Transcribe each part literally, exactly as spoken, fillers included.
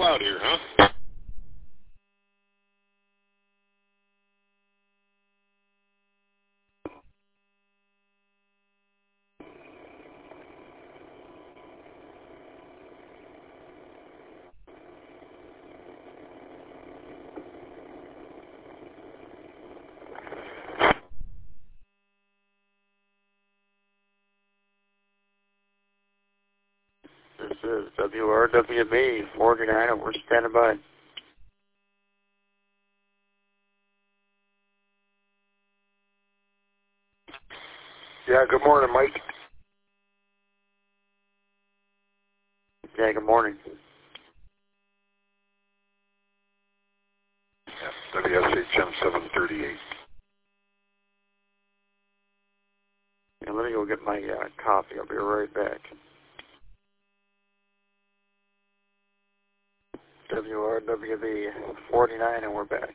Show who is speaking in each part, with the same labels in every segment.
Speaker 1: little out here, huh?
Speaker 2: This is W R W B forty-nine, and we're standing by.
Speaker 3: Yeah, good morning, Mike.
Speaker 2: Yeah, good morning.
Speaker 3: Yeah, W S H M seven thirty-eight.
Speaker 2: Yeah, let me go get my uh, coffee. I'll be right back. W R W B forty-nine, and we're back.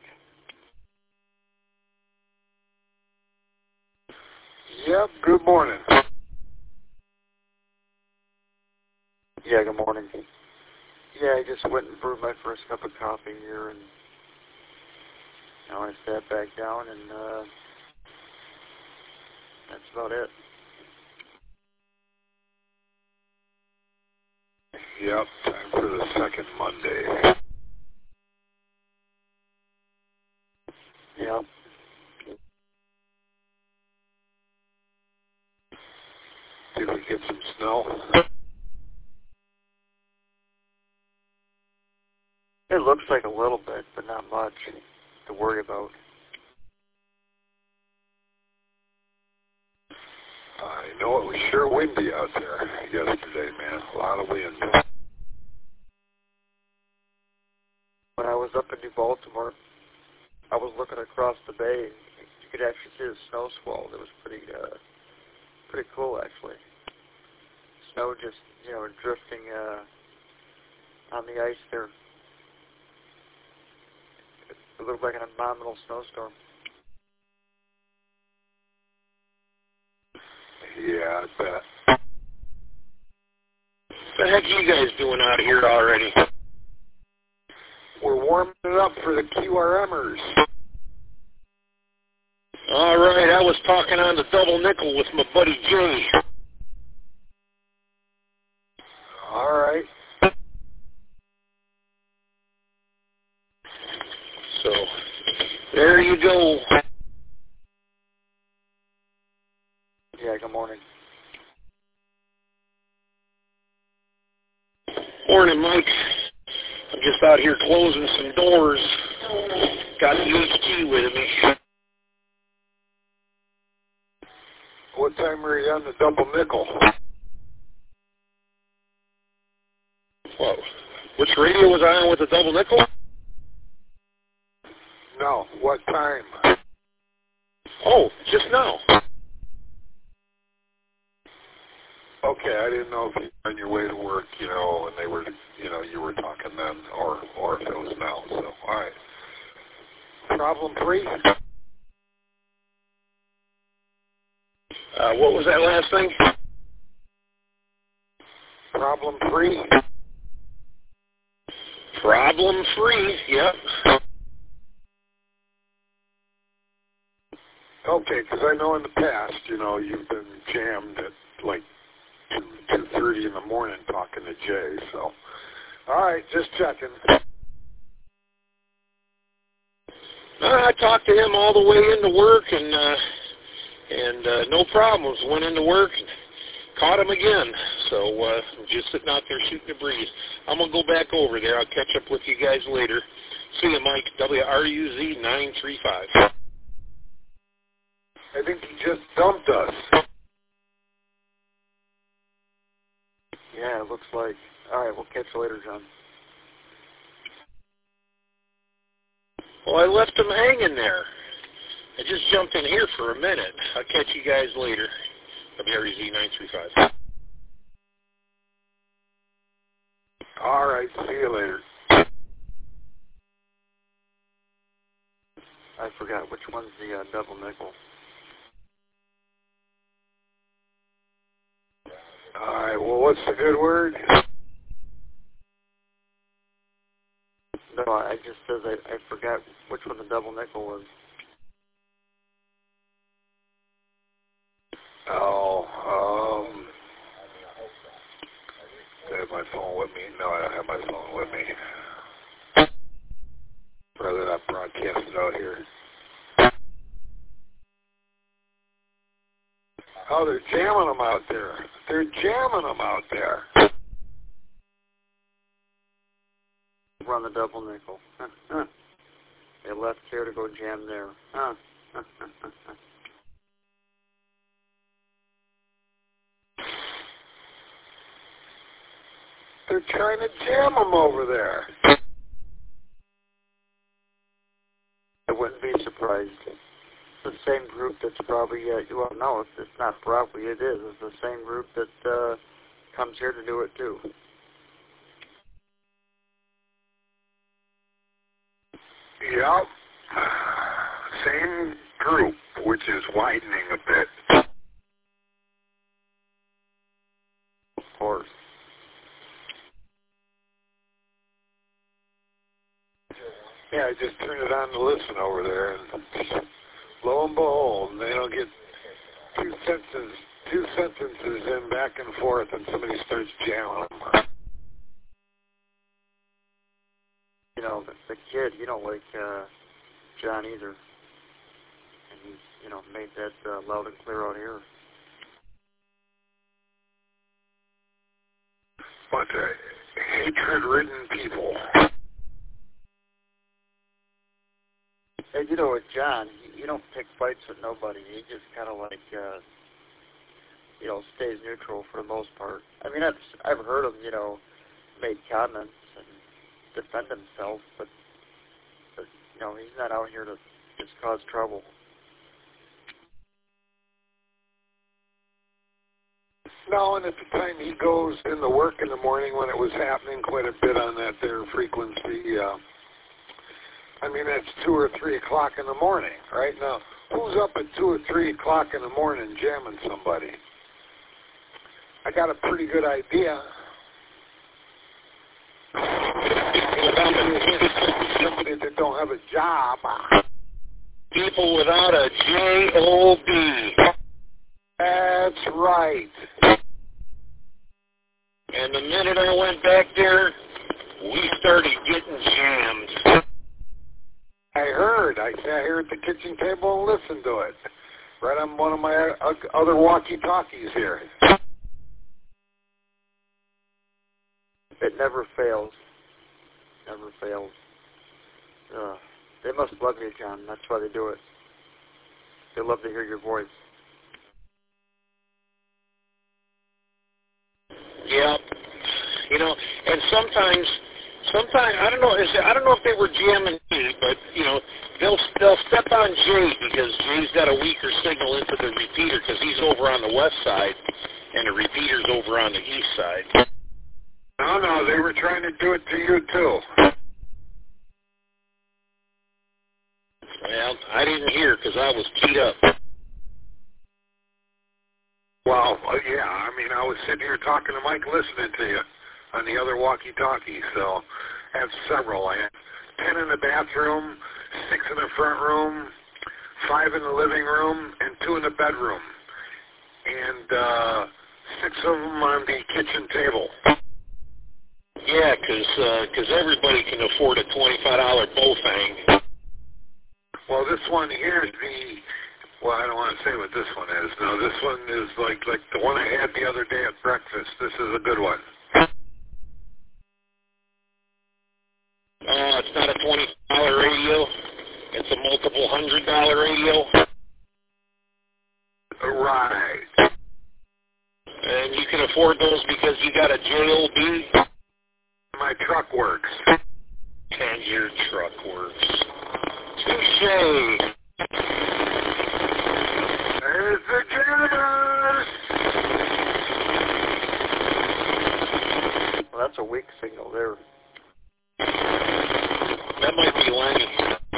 Speaker 3: Yep, good morning.
Speaker 2: Yeah, good morning. Yeah, I just went and brewed my first cup of coffee here, and now I sat back down, and uh, that's about it.
Speaker 3: Yep, time for the second Monday.
Speaker 2: Yeah.
Speaker 3: Did we get some snow?
Speaker 2: It looks like a little bit, but not much to worry about.
Speaker 3: I know it was sure windy out there yesterday, man. A lot of wind.
Speaker 2: When I was up in New Baltimore, I was looking across the bay. You could actually see the snow squall. It was pretty, uh, pretty cool, actually. Snow just, you know, drifting uh, on the ice there. It looked like an abominable snowstorm.
Speaker 3: Yeah, I bet.
Speaker 1: What the heck are you guys doing out here already?
Speaker 3: We're warming it up for the Q R Mers.
Speaker 1: All right, I was talking on the double nickel with my buddy Jay.
Speaker 3: All right.
Speaker 1: So, there you go.
Speaker 2: Yeah, good morning.
Speaker 1: Morning, Mike. I'm just out here closing some doors. Got the H G with me.
Speaker 3: What time were you on the double nickel?
Speaker 1: Whoa. Which radio was I on with the double nickel?
Speaker 3: No, what time?
Speaker 1: Oh, just now.
Speaker 3: Okay, I didn't know if you were on your way to work, you know, and they were, you know, you were talking then, or or if it was now. So, all right. Problem free?
Speaker 1: Uh, what was that last thing?
Speaker 3: Problem free?
Speaker 1: Problem free, yep.
Speaker 3: Okay, because I know in the past, you know, you've been jammed at like two two thirty in the morning talking to Jay. So, all right, just checking.
Speaker 1: Uh, I talked to him all the way into work, and uh, and uh, no problems. Went into work, and caught him again. So uh, I'm just sitting out there shooting the breeze. I'm gonna go back over there. I'll catch up with you guys later. See you, Mike. W R U Z nine three five.
Speaker 3: I think he just dumped us.
Speaker 2: Yeah, it looks like. All right, we'll catch you later, John.
Speaker 1: Well, I left him hanging there. I just jumped in here for a minute. I'll catch you guys later. W R U Z nine three five.
Speaker 3: All right, see you later.
Speaker 2: I forgot which one's the uh, double nickel.
Speaker 3: All right, well, what's the good word?
Speaker 2: No, I just says I, I forgot which one the double nickel was.
Speaker 3: Oh, um, I have my phone with me. No, I don't have my phone with me. Rather not broadcast it out here. Oh, they're jamming them out there. They're jamming them out there.
Speaker 2: Run the double nickel. Huh, huh. They left here to go jam there. Huh. Huh, huh, huh, huh.
Speaker 3: They're trying to jam them over there.
Speaker 2: I wouldn't be surprised. It's the same group that's probably, uh, well, no, it's, it's not probably, it is. It's the same group that uh, comes here to do it too.
Speaker 3: Yep. Same group, which is widening a bit.
Speaker 2: Of course.
Speaker 3: Yeah, I just turned it on to listen over there, and lo and behold, they don't get two sentences, two sentences in back and forth, and somebody starts jamming them.
Speaker 2: You know, the, the kid, you don't like uh, John either. And he's, you know, made that uh, loud and clear out here.
Speaker 3: But uh, hatred-ridden people.
Speaker 2: And you know, with John, you, you don't pick fights with nobody. He just kind of like, uh, you know, stays neutral for the most part. I mean, I've, I've heard him, you know, make comments and defend himself, but, but, you know, he's not out here to just cause trouble.
Speaker 3: No, and at the time he goes in the work in the morning when it was happening quite a bit on that there frequency, uh, I mean, that's two or three o'clock in the morning, right? Now, who's up at two or three o'clock in the morning jamming somebody? I got a pretty good idea. Somebody that don't have a job.
Speaker 1: People without a J O B.
Speaker 3: That's right.
Speaker 1: And the minute I went back there, we started getting jammed.
Speaker 3: I heard. I, I heard the kitchen table and listened to it. Right on one of my other walkie-talkies here.
Speaker 2: It never fails. Never fails. Uh, they must love you, John. That's why they do it. They love to hear your voice.
Speaker 1: Yeah. You know, and sometimes... Sometimes I don't know. Is it, I don't know if they were jamming me, but you know they'll they'll step on Jay because Jay's got a weaker signal into the repeater because he's over on the west side and the repeater's over on the east side.
Speaker 3: No, no, they were trying to do it to you too.
Speaker 1: Well, I didn't hear because I was keyed up.
Speaker 3: Well, yeah, I mean I was sitting here talking to Mike, listening to you on the other walkie-talkie, so I have several. I have ten in the bathroom, six in the front room, five in the living room, and two in the bedroom, and uh, six of them on the kitchen table.
Speaker 1: Yeah, because because everybody can afford a twenty-five dollar Bofang.
Speaker 3: Well, this one here is the, well, I don't want to say what this one is. No, this one is like like the one I had the other day at breakfast. This is a good one.
Speaker 1: Uh, it's not a twenty dollar radio. It's a multiple hundred dollar radio.
Speaker 3: Right.
Speaker 1: And you can afford those because you got a J O B.
Speaker 3: My truck works.
Speaker 1: And your truck works. Touche.
Speaker 3: There's the jammers.
Speaker 2: Well, that's a weak signal there.
Speaker 1: That might be Lenny.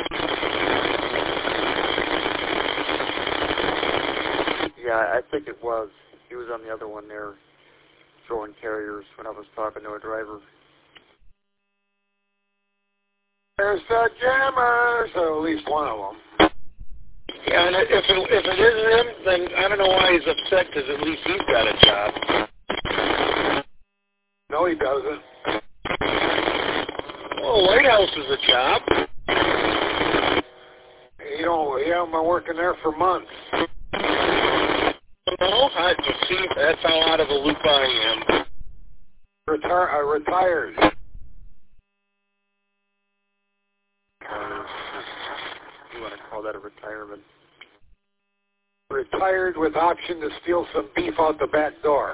Speaker 2: Yeah, I think it was. He was on the other one there, throwing carriers when I was talking to a driver.
Speaker 3: There's the jammers, or at least one of them.
Speaker 1: Yeah, and if it, if it isn't him, then I don't know why he's upset, because at least he's got a job.
Speaker 3: No, he doesn't.
Speaker 1: Well, Lighthouse is a job.
Speaker 3: You know, he hasn't been working there for months.
Speaker 1: No, I just see, that's how out of the loop I am.
Speaker 3: Retar- uh, retired.
Speaker 2: Uh, you want to call that a retirement?
Speaker 3: Retired with option to steal some beef out the back door.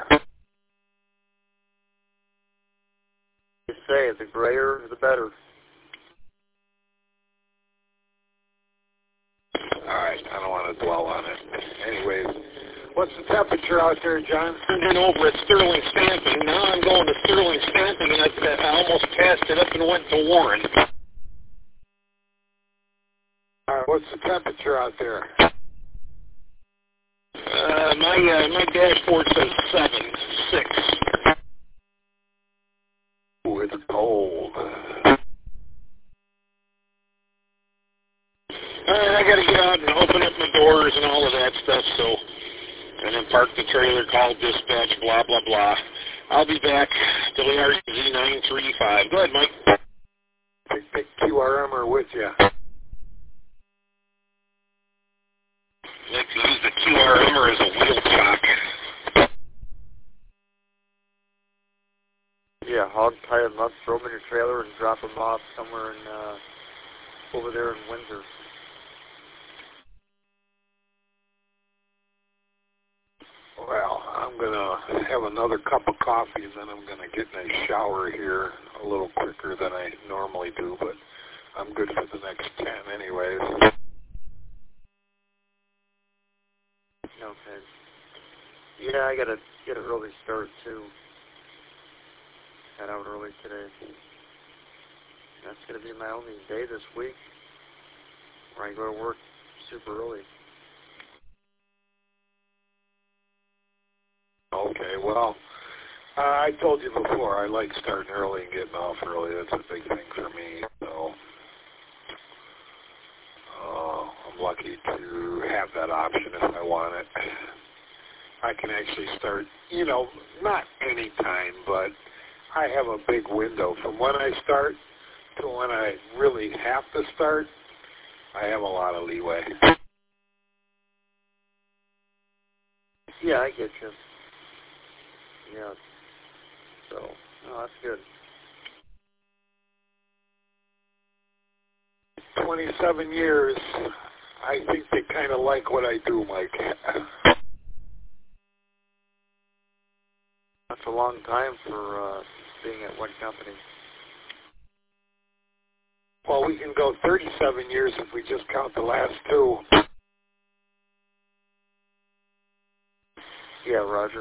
Speaker 2: You say, the grayer, the better.
Speaker 3: All right, I don't want to dwell on it. Anyways, what's the temperature out there, John?
Speaker 1: I've been over at Sterling Stamping. Now I'm going to Sterling Stamping, and I, I almost passed it up and went to Warren.
Speaker 3: All right, what's the temperature out there?
Speaker 1: Uh, my uh, my dashboard says seven, six.
Speaker 3: Ooh, it's cold.
Speaker 1: All right, I got to get out and open up my doors and all of that stuff, so, and then park the trailer, call dispatch, blah, blah, blah. I'll be back. W R Z nine three five. Go ahead, Mike.
Speaker 3: Big, big Q R M are with you.
Speaker 1: I like to use the Q R M as a wheel chock.
Speaker 2: Yeah, hog tie them up, throw them in your trailer, and drop them off somewhere in uh, over there in Windsor.
Speaker 3: Well, I'm going to have another cup of coffee, and then I'm going to get in a shower here a little quicker than I normally do, but I'm good for the next ten anyways.
Speaker 2: Okay. Yeah, I got to get an early start, too. Got out early today. That's going to be my only day this week where I go to work super early.
Speaker 3: Okay, well, uh, I told you before, I like starting early and getting off early. That's a big thing for me, so uh, I'm lucky to have that option if I want it. I can actually start, you know, not any time, but I have a big window from when I start to when I really have to start. I have a lot of leeway.
Speaker 2: Yeah, I get you. Yeah. So, no, that's good.
Speaker 3: twenty-seven years, I think they kind of like what I do, Mike.
Speaker 2: That's a long time for uh, being at one company.
Speaker 3: Well, we can go thirty-seven years if we just count the last two.
Speaker 2: Yeah, Roger.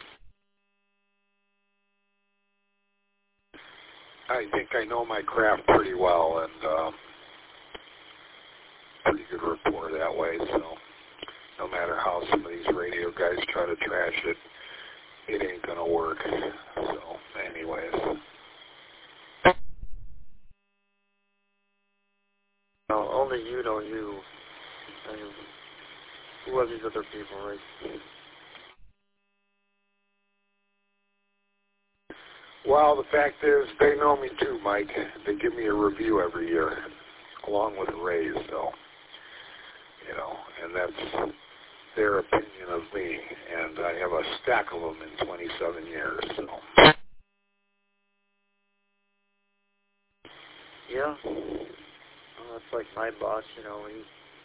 Speaker 3: I think I know my craft pretty well, and uh, pretty good rapport that way, so no matter how some of these radio guys try to trash it, it ain't going to work. So, anyways.
Speaker 2: No, only you know you. I mean, who are these other people, right?
Speaker 3: Well, the fact is, they know me too, Mike. They give me a review every year, along with a raise, so, you know, and that's their opinion of me, and I have a stack of them in twenty-seven years, so.
Speaker 2: Yeah. Well, that's like my boss, you know, he,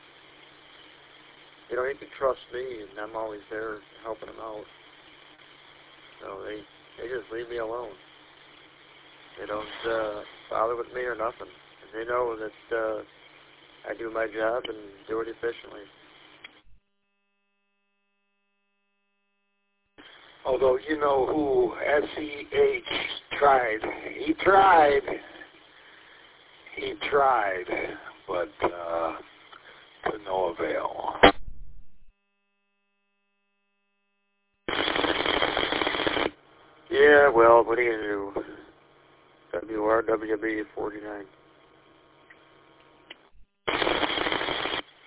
Speaker 2: you know, he can trust me, and I'm always there helping him out. So they, they just leave me alone. They don't uh, bother with me or nothing. And they know that uh, I do my job and do it efficiently.
Speaker 3: Although, you know who S E H tried. He tried. He tried, but uh, to no avail.
Speaker 2: Yeah, well, what are you going to do? W R W B forty-nine.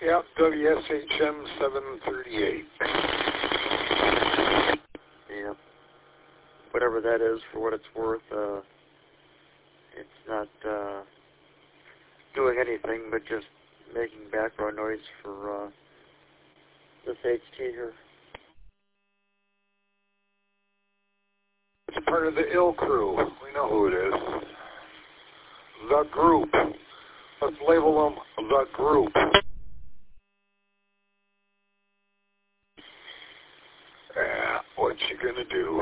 Speaker 3: Yep, W S H M seven thirty-eight.
Speaker 2: Yeah. Whatever that is, for what it's worth, uh, it's not uh, doing anything but just making background noise for uh, this H T here.
Speaker 3: It's part of the ill crew. We know who it is. The group. Let's label them the group. Yeah, what you gonna do?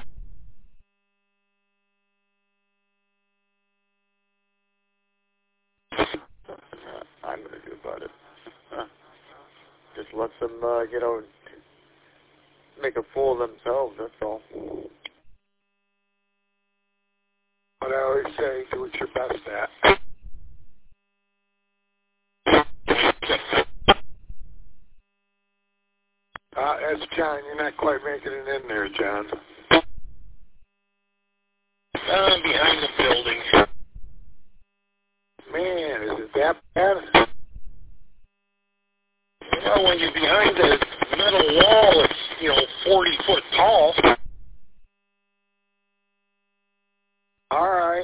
Speaker 2: Uh, I'm gonna do about it. Huh. Just let them uh, get out, make a fool of themselves. That's all.
Speaker 3: What I always say, do what you're best at. Uh, that's John. You're not quite making it in there, John.
Speaker 1: Uh, behind the building.
Speaker 3: Man, is it that bad?
Speaker 1: Well, when you're behind the metal wall, it's, you know, forty foot tall.
Speaker 3: All right.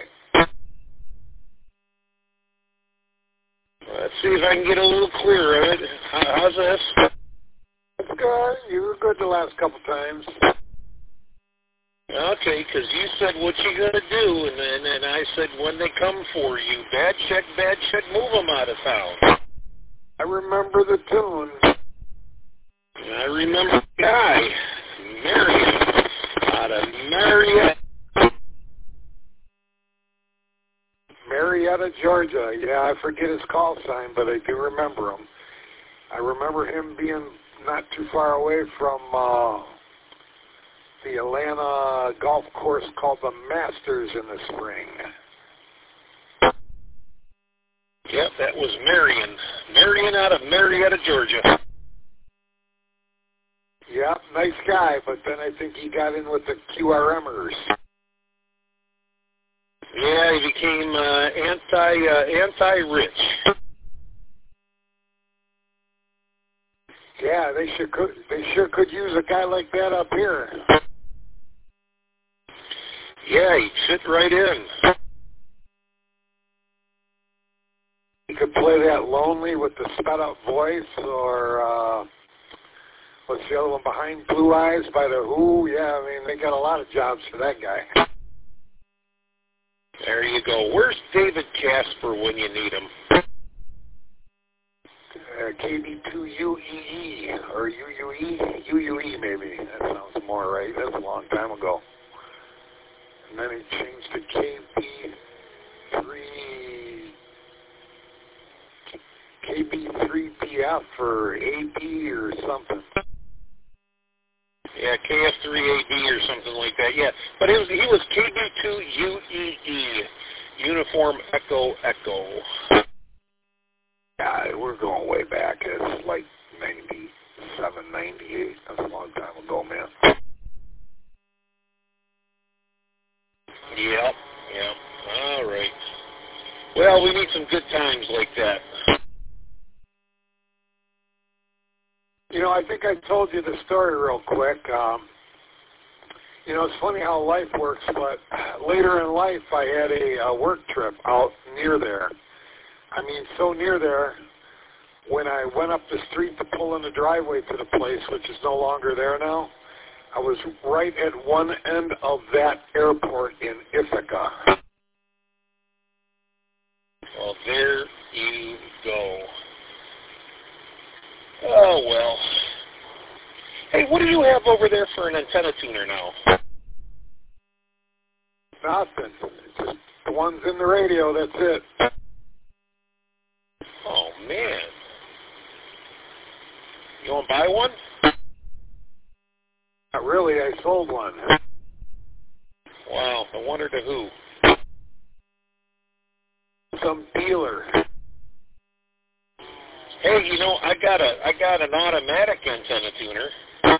Speaker 1: Let's see if I can get a little clearer of it. How's this?
Speaker 3: That's good. You were good the last couple times.
Speaker 1: Okay, because you said what you gonna do, and then and I said when they come for you, bad check, bad check, move them out of town.
Speaker 3: I remember the tune.
Speaker 1: I remember the guy, Marion, out of Marietta.
Speaker 3: Marietta, Georgia. Yeah, I forget his call sign, but I do remember him. I remember him being not too far away from uh, the Atlanta golf course called the Masters in the spring.
Speaker 1: Yep, that was Marion. Marion out of Marietta, Georgia.
Speaker 3: Yeah, nice guy, but then I think he got in with the Q R Mers.
Speaker 1: Yeah, he became uh, anti uh, anti-rich.
Speaker 3: Yeah, they sure could. They sure could use a guy like that up here.
Speaker 1: Yeah, he'd fit right in.
Speaker 3: He could play that lonely with the sped up voice, or uh, what's the other one behind Blue Eyes by the Who? Yeah, I mean they got a lot of jobs for that guy.
Speaker 1: There you go. Where's David Casper when you need him?
Speaker 3: Uh, K B two U E E, or U U E, U U E maybe. That sounds more right. That's a long time ago. And then he changed to K B three, K B three P F or A B or something.
Speaker 1: Yeah, K F three A B or something like that. Yeah, but it was he was K B two U E E, Uniform Echo Echo.
Speaker 3: Yeah, we're going way back. It's like ninety-seven, ninety-eight. That's a long time ago, man.
Speaker 1: Yep, yep. All right. Well, we need some good times like that.
Speaker 3: You know, I think I told you the story real quick. Um, you know, it's funny how life works, but later in life I had a, a work trip out near there. I mean, so near there, when I went up the street to pull in the driveway to the place, which is no longer there now, I was right at one end of that airport in Ithaca.
Speaker 1: Well, there you go. Oh, well. Hey, what do you have over there for an antenna tuner now?
Speaker 3: Nothing. It's just the ones in the radio, that's it.
Speaker 1: Oh, man. You want to buy one?
Speaker 3: Not really. I sold one.
Speaker 1: Wow. I wonder to who.
Speaker 3: Some dealer.
Speaker 1: Hey, you know, I got a I got an automatic antenna tuner.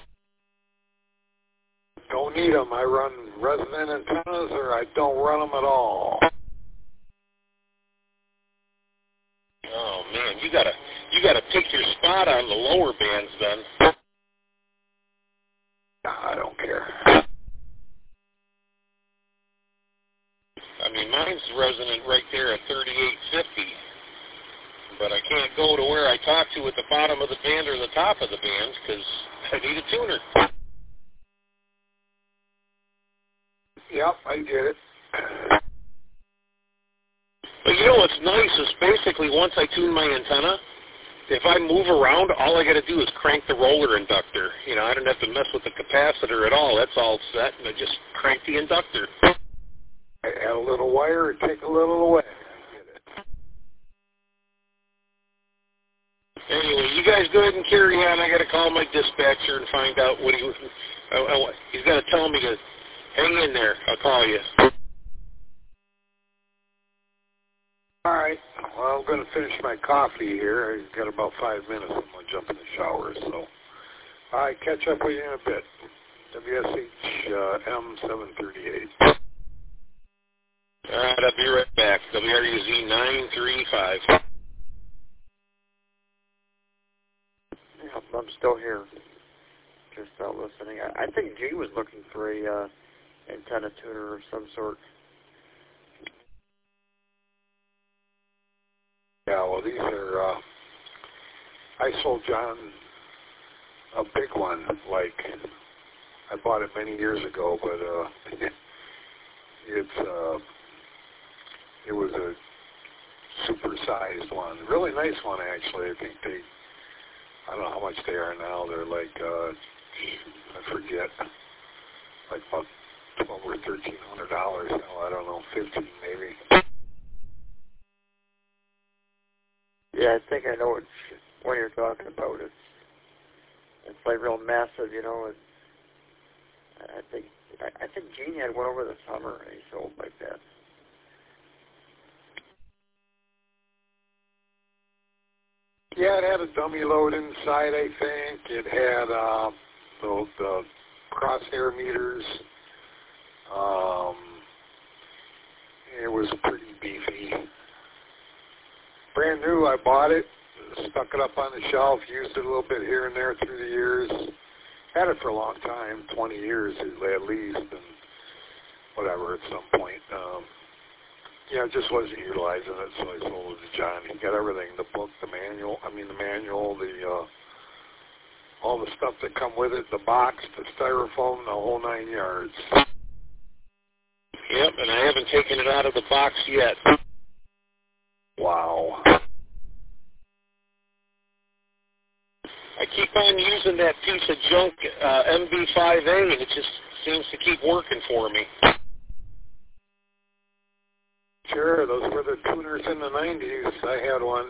Speaker 3: Don't need them. I run resonant antennas, or I don't run them at all.
Speaker 1: Oh man, you gotta you got to pick your spot on the lower bands then.
Speaker 3: I don't care.
Speaker 1: I mean, mine's resonant right there at thirty-eight fifty, but I can't go to where I talk to at the bottom of the band or the top of the band because I need a tuner.
Speaker 3: Yep, I get it.
Speaker 1: But you know what's nice is basically once I tune my antenna, if I move around, all I got to do is crank the roller inductor. You know, I don't have to mess with the capacitor at all. That's all set, and I just crank the inductor.
Speaker 3: Add a little wire and take a little away.
Speaker 1: Anyway, you guys go ahead and carry on. I got to call my dispatcher and find out what he was. I, I, he's got to tell me to hang in there. I'll call you.
Speaker 3: All right. Well, I'm going to finish my coffee here. I've got about five minutes. I'm going to jump in the shower. So, all right, catch up with you in a bit. W S H uh, M seven thirty-eight.
Speaker 1: All right, I'll be right back. W R U Z nine three five.
Speaker 2: Yeah, I'm still here. Just out listening. I, I think G was looking for a uh, antenna tuner of some sort.
Speaker 3: Yeah, well, these are, uh, I sold John a big one, like, I bought it many years ago, but uh, it's, uh, it was a super-sized one. Really nice one, actually. I think they, I don't know how much they are now. They're like, uh, I forget, like about twelve or thirteen hundred dollars now. I don't know, fifteen maybe.
Speaker 2: Yeah, I think I know what, what you're talking about. It's it's like real massive, you know. And I think I, I think Gene had one over the summer, and he sold like that.
Speaker 3: Yeah, it had a dummy load inside, I think. It had uh, the, the crosshair meters. Um, it was pretty beefy. Brand new, I bought it, stuck it up on the shelf, used it a little bit here and there through the years. Had it for a long time, twenty years at least, and whatever at some point. Um, yeah, I just wasn't utilizing it, so I sold it to John. He got everything, the book, the manual, I mean the manual, the uh, all the stuff that come with it, the box, the styrofoam, the whole nine yards.
Speaker 1: Yep, and I haven't taken it out of the box yet.
Speaker 3: Wow.
Speaker 1: I keep on using that piece of junk uh, M B five A, and it just seems to keep working for me.
Speaker 3: Sure, those were the tuners in the nineties. I had one.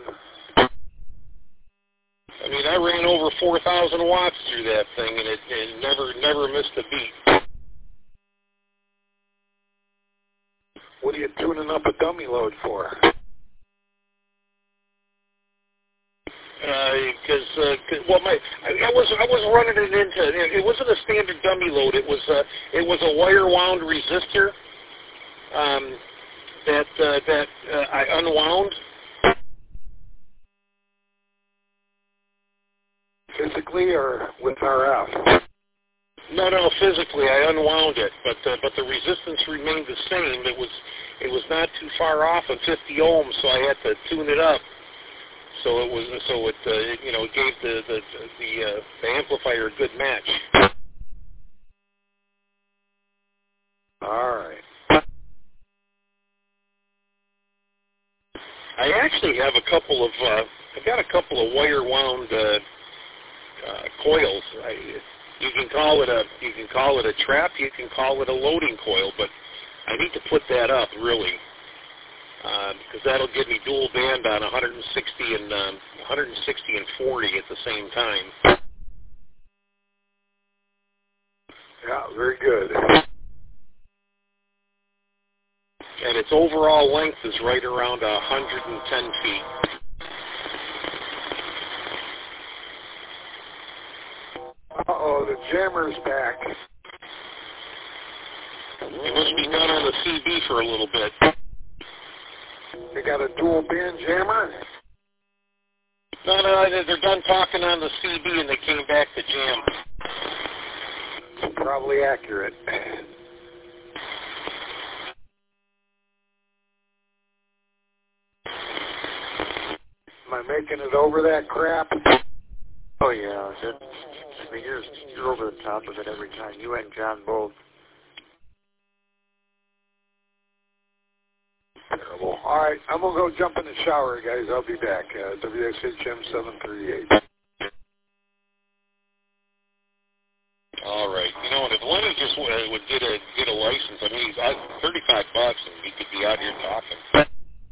Speaker 1: I mean, I ran over four thousand watts through that thing, and it, it never never missed a beat.
Speaker 3: What are you tuning up a dummy load for?
Speaker 1: Because uh, uh, well, my I, I was I was running it into it wasn't a standard dummy load. It was uh, it was a wire wound resistor um, that uh, that uh, I unwound.
Speaker 3: Physically or with R F?
Speaker 1: No, no, physically I unwound it, but uh, but the resistance remained the same. It was it was not too far off of fifty ohms, so I had to tune it up. So it was so it uh, you know it gave the the the, uh, the amplifier a good match.
Speaker 3: All right.
Speaker 1: I actually have a couple of uh, I got a couple of wire wound uh, uh, coils. I, you can call it a you can call it a trap. You can call it a loading coil, but I need to put that up really. Because uh, that'll give me dual band on one hundred sixty and um, one hundred sixty and forty at the same time.
Speaker 3: Yeah, very good.
Speaker 1: And its overall length is right around one hundred ten feet.
Speaker 3: Uh-oh, the jammer's back.
Speaker 1: It must be done on the C B for a little bit.
Speaker 3: You got a dual band jammer?
Speaker 1: No, no, they're done talking on the C B and they came back to jam.
Speaker 3: Probably accurate. Am I making it over that crap?
Speaker 2: Oh yeah, that, I mean you're you're over the top of it every time. You and John both.
Speaker 3: Terrible. All right, I'm gonna go jump in the shower, guys. I'll be back. Uh, W S H M seven thirty-eight.
Speaker 1: All right. You know, and if Lenny just uh, would get a get a license, I mean, he's out thirty-five bucks, and he could be out here talking.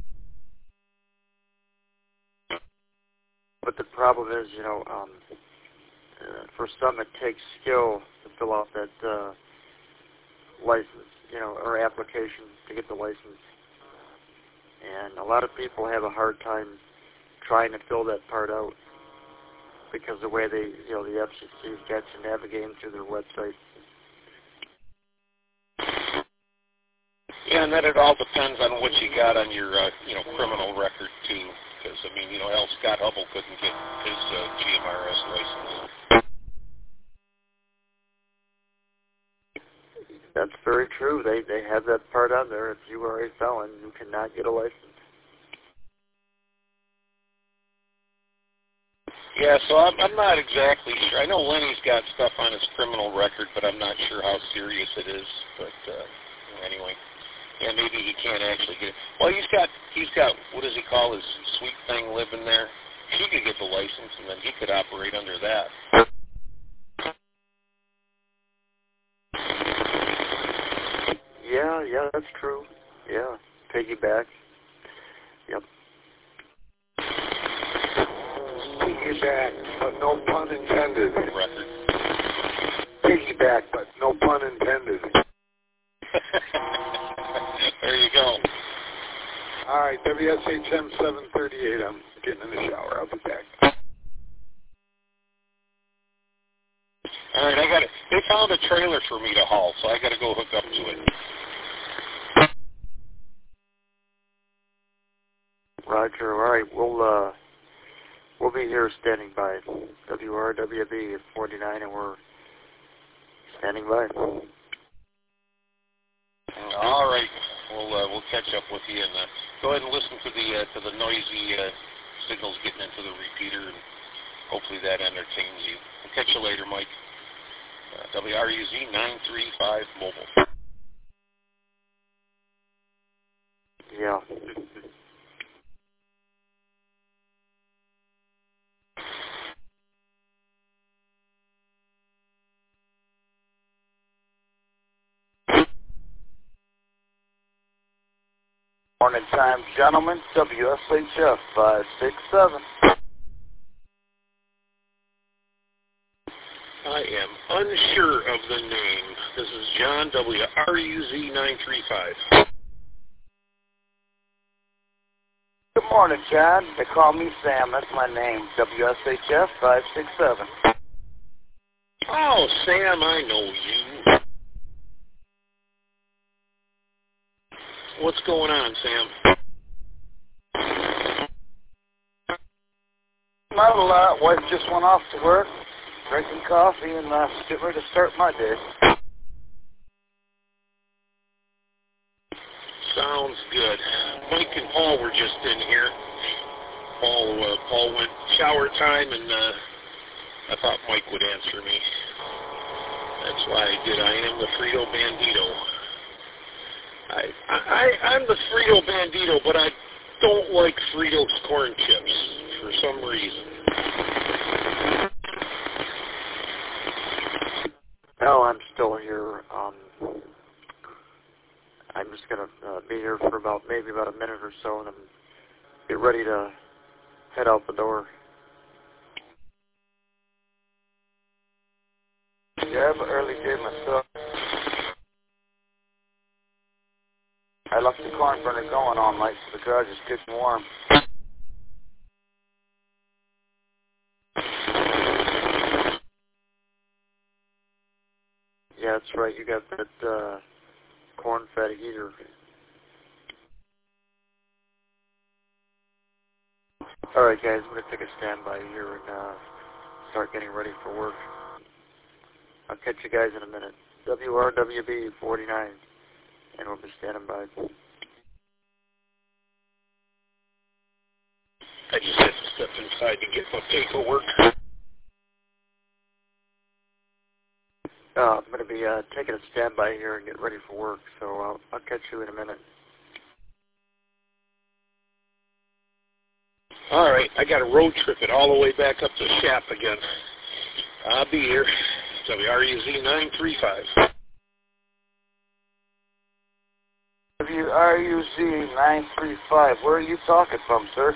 Speaker 2: But the problem is, you know, um, uh, for some it takes skill to fill out that uh, license, you know, or application to get the license. And a lot of people have a hard time trying to fill that part out because the way they, you know, the F C C's got you navigating through their website.
Speaker 1: Yeah, and then it all depends on what you got on your, uh, you know, criminal record too. Because I mean, you know, L. Scott Hubble couldn't get his uh, G M R S license.
Speaker 2: That's very true. They they have that part on there. If you are a felon, you cannot get a license.
Speaker 1: Yeah, so I'm, I'm not exactly sure. I know Lenny's got stuff on his criminal record, but I'm not sure how serious it is. But uh, anyway, yeah, maybe he can't actually get it. Well, he's got he's got what does he call his sweet thing living there? He could get the license, and then he could operate under that.
Speaker 2: Yeah, yeah, that's true. Yeah, piggyback. Yep.
Speaker 3: Piggyback, but no pun intended.
Speaker 1: Record.
Speaker 3: Piggyback, but no pun intended.
Speaker 1: There you go.
Speaker 3: All right, W S H M seven thirty-eight. I'm getting in the shower. I'll be back.
Speaker 1: All right, I got it. They found a trailer for me to haul, so I got to go hook up to it.
Speaker 2: Roger. All right, we'll uh, we'll be here standing by. W R W B at forty-nine, and we're standing by.
Speaker 1: All right, we'll uh, we'll catch up with you and uh, go ahead and listen to the uh, to the noisy uh, signals getting into the repeater, and hopefully that entertains you. We'll catch you later, Mike. Uh, W R U Z nine three five mobile.
Speaker 2: Yeah. Morning time, gentlemen. W S H F five six seven.
Speaker 1: I am unsure of the name. This is John, W R U Z nine three five.
Speaker 2: Good morning, John. They call me Sam. That's my name. W S H F five six seven.
Speaker 1: Oh, Sam, I know you. What's going on, Sam?
Speaker 2: Not a lot. Wife just went off to work, drinking coffee, and uh, getting ready to start my day.
Speaker 1: Sounds good. Mike and Paul were just in here. Paul uh, Paul went shower time, and uh, I thought Mike would answer me. That's why I did. I am the Frito Bandito. I, I, I'm the Frito Bandito, but I don't like Fritos corn chips for some reason.
Speaker 2: No, I'm still here. Um, I'm just going to uh, be here for about maybe about a minute or so, and then get ready to head out the door. Yeah, I have an early day myself. I left the corn burner going all night, so the garage is getting warm. Yeah, that's right. You got that uh, corn-fed heater. All right, guys, I'm going to take a standby here and uh, start getting ready for work. I'll catch you guys in a minute. W R W B forty-nine, and we'll be standing by.
Speaker 1: I just had to step inside to get my paperwork.
Speaker 2: Uh, I'm going to be uh, taking a standby here and get ready for work, so I'll, I'll catch you in a minute.
Speaker 1: All right, I got to road trip it all the way back up to Shap again. I'll be here. W R U Z nine three five.
Speaker 2: W R U Z nine three five. Where are you talking from, sir?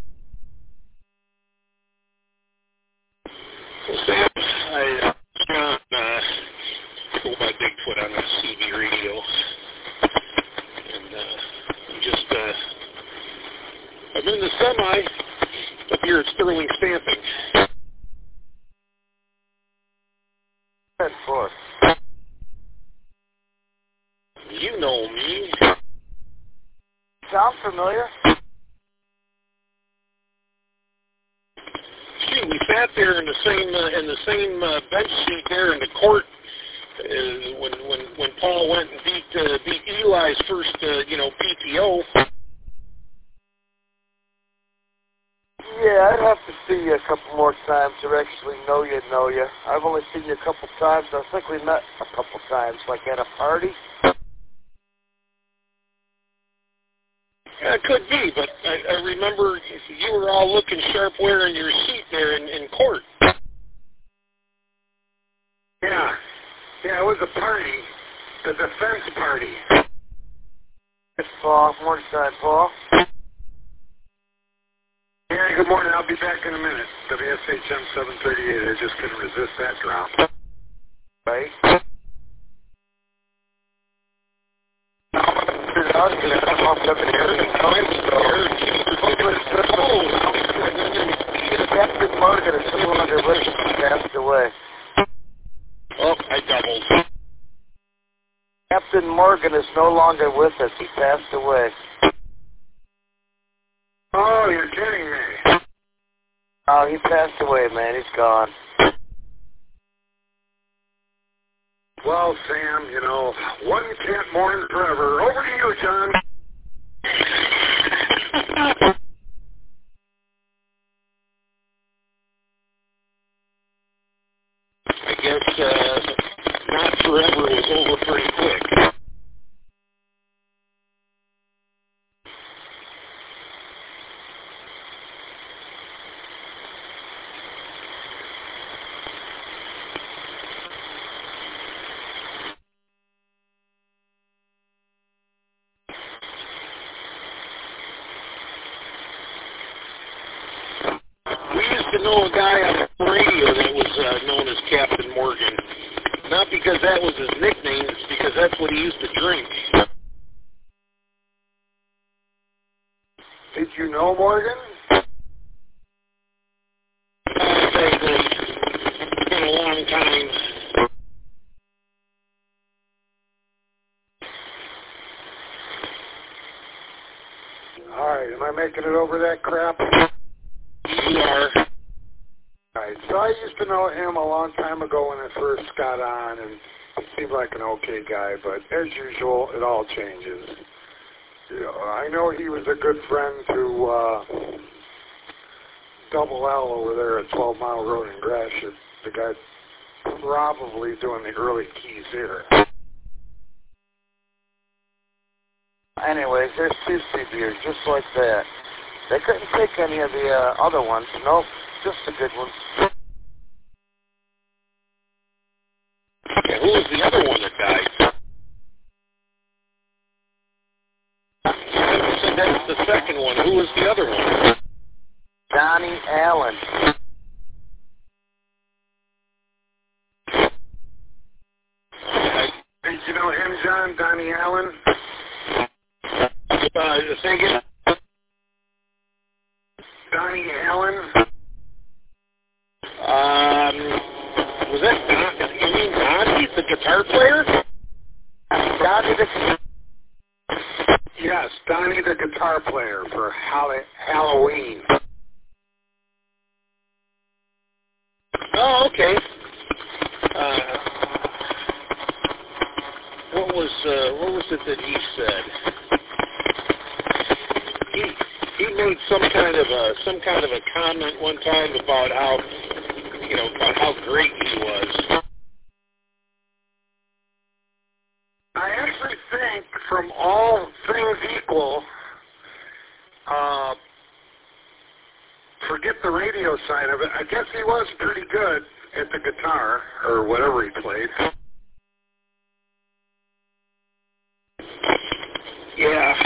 Speaker 1: Sam, I uh, uh, pulled my Bigfoot on the C B radio, and uh, I'm just uh, I'm in the semi up here at Sterling Stamping.
Speaker 2: What for?
Speaker 1: You know me.
Speaker 2: Sound familiar?
Speaker 1: Gee, we sat there in the same uh, in the same uh, bench seat there in the court uh, when when when Paul went and beat uh, beat Eli's first uh, you know P T O.
Speaker 2: Yeah, I'd have to see you a couple more times to actually know you, know you. I've only seen you a couple times. I think we met a couple times, like at a party.
Speaker 1: Yeah, it could be, but I, I remember you were all looking sharp wearing your seat there in, in court.
Speaker 3: Yeah. Yeah, it was a party. The defense party.
Speaker 2: It's Paul. Morning time, Paul.
Speaker 3: Yeah, good morning. I'll be back in a minute. W S H M seven thirty-eight. I just couldn't resist that drop.
Speaker 2: Right? Captain Morgan is no longer with us. He passed away.
Speaker 1: Oh, I doubled.
Speaker 2: Captain Morgan is no longer with us. He passed away.
Speaker 3: Oh, you're kidding me.
Speaker 2: Oh, he passed away, man. He's gone.
Speaker 3: Well, Sam, you know, one can't mourn forever. Over to you, John.
Speaker 1: I guess uh, not forever was over pretty quick. We used to know a guy on the radio that was uh, known as Captain Morgan. Not because that was his nickname, it's because that's what he used to drink.
Speaker 3: Did you know Morgan?
Speaker 1: It's been a long time.
Speaker 3: All right, am I making it over that crap?
Speaker 1: You are.
Speaker 3: All right, so I used to know him a long time ago when I first got on, and he seemed like an okay guy, but as usual, it all changes. You know, I know he was a good friend to uh, Double L over there at twelve Mile Road in Gratiot, the guy probably doing the early keys here.
Speaker 2: Anyways, there's two C B'ers just like that. They couldn't take any of the uh, other ones. Nope, just the good ones.
Speaker 1: Yeah, who was the other one that died? You said that's the second one. Who was the other one?
Speaker 2: Donnie Allen.
Speaker 3: Did you know him, John? Donnie Allen?
Speaker 1: Uh, say again?
Speaker 3: Donnie Allen?
Speaker 1: Um, was that Don? You mean Donnie, the guitar player?
Speaker 2: Donnie the...
Speaker 3: Yes, Donnie the guitar player for Hall- Halloween.
Speaker 1: it that he said? He he made some kind of a some kind of a comment one time about how you know about how great he was.
Speaker 3: I actually think, from all things equal, uh, forget the radio side of it, I guess he was pretty good at the guitar, or whatever he played.
Speaker 1: Yeah.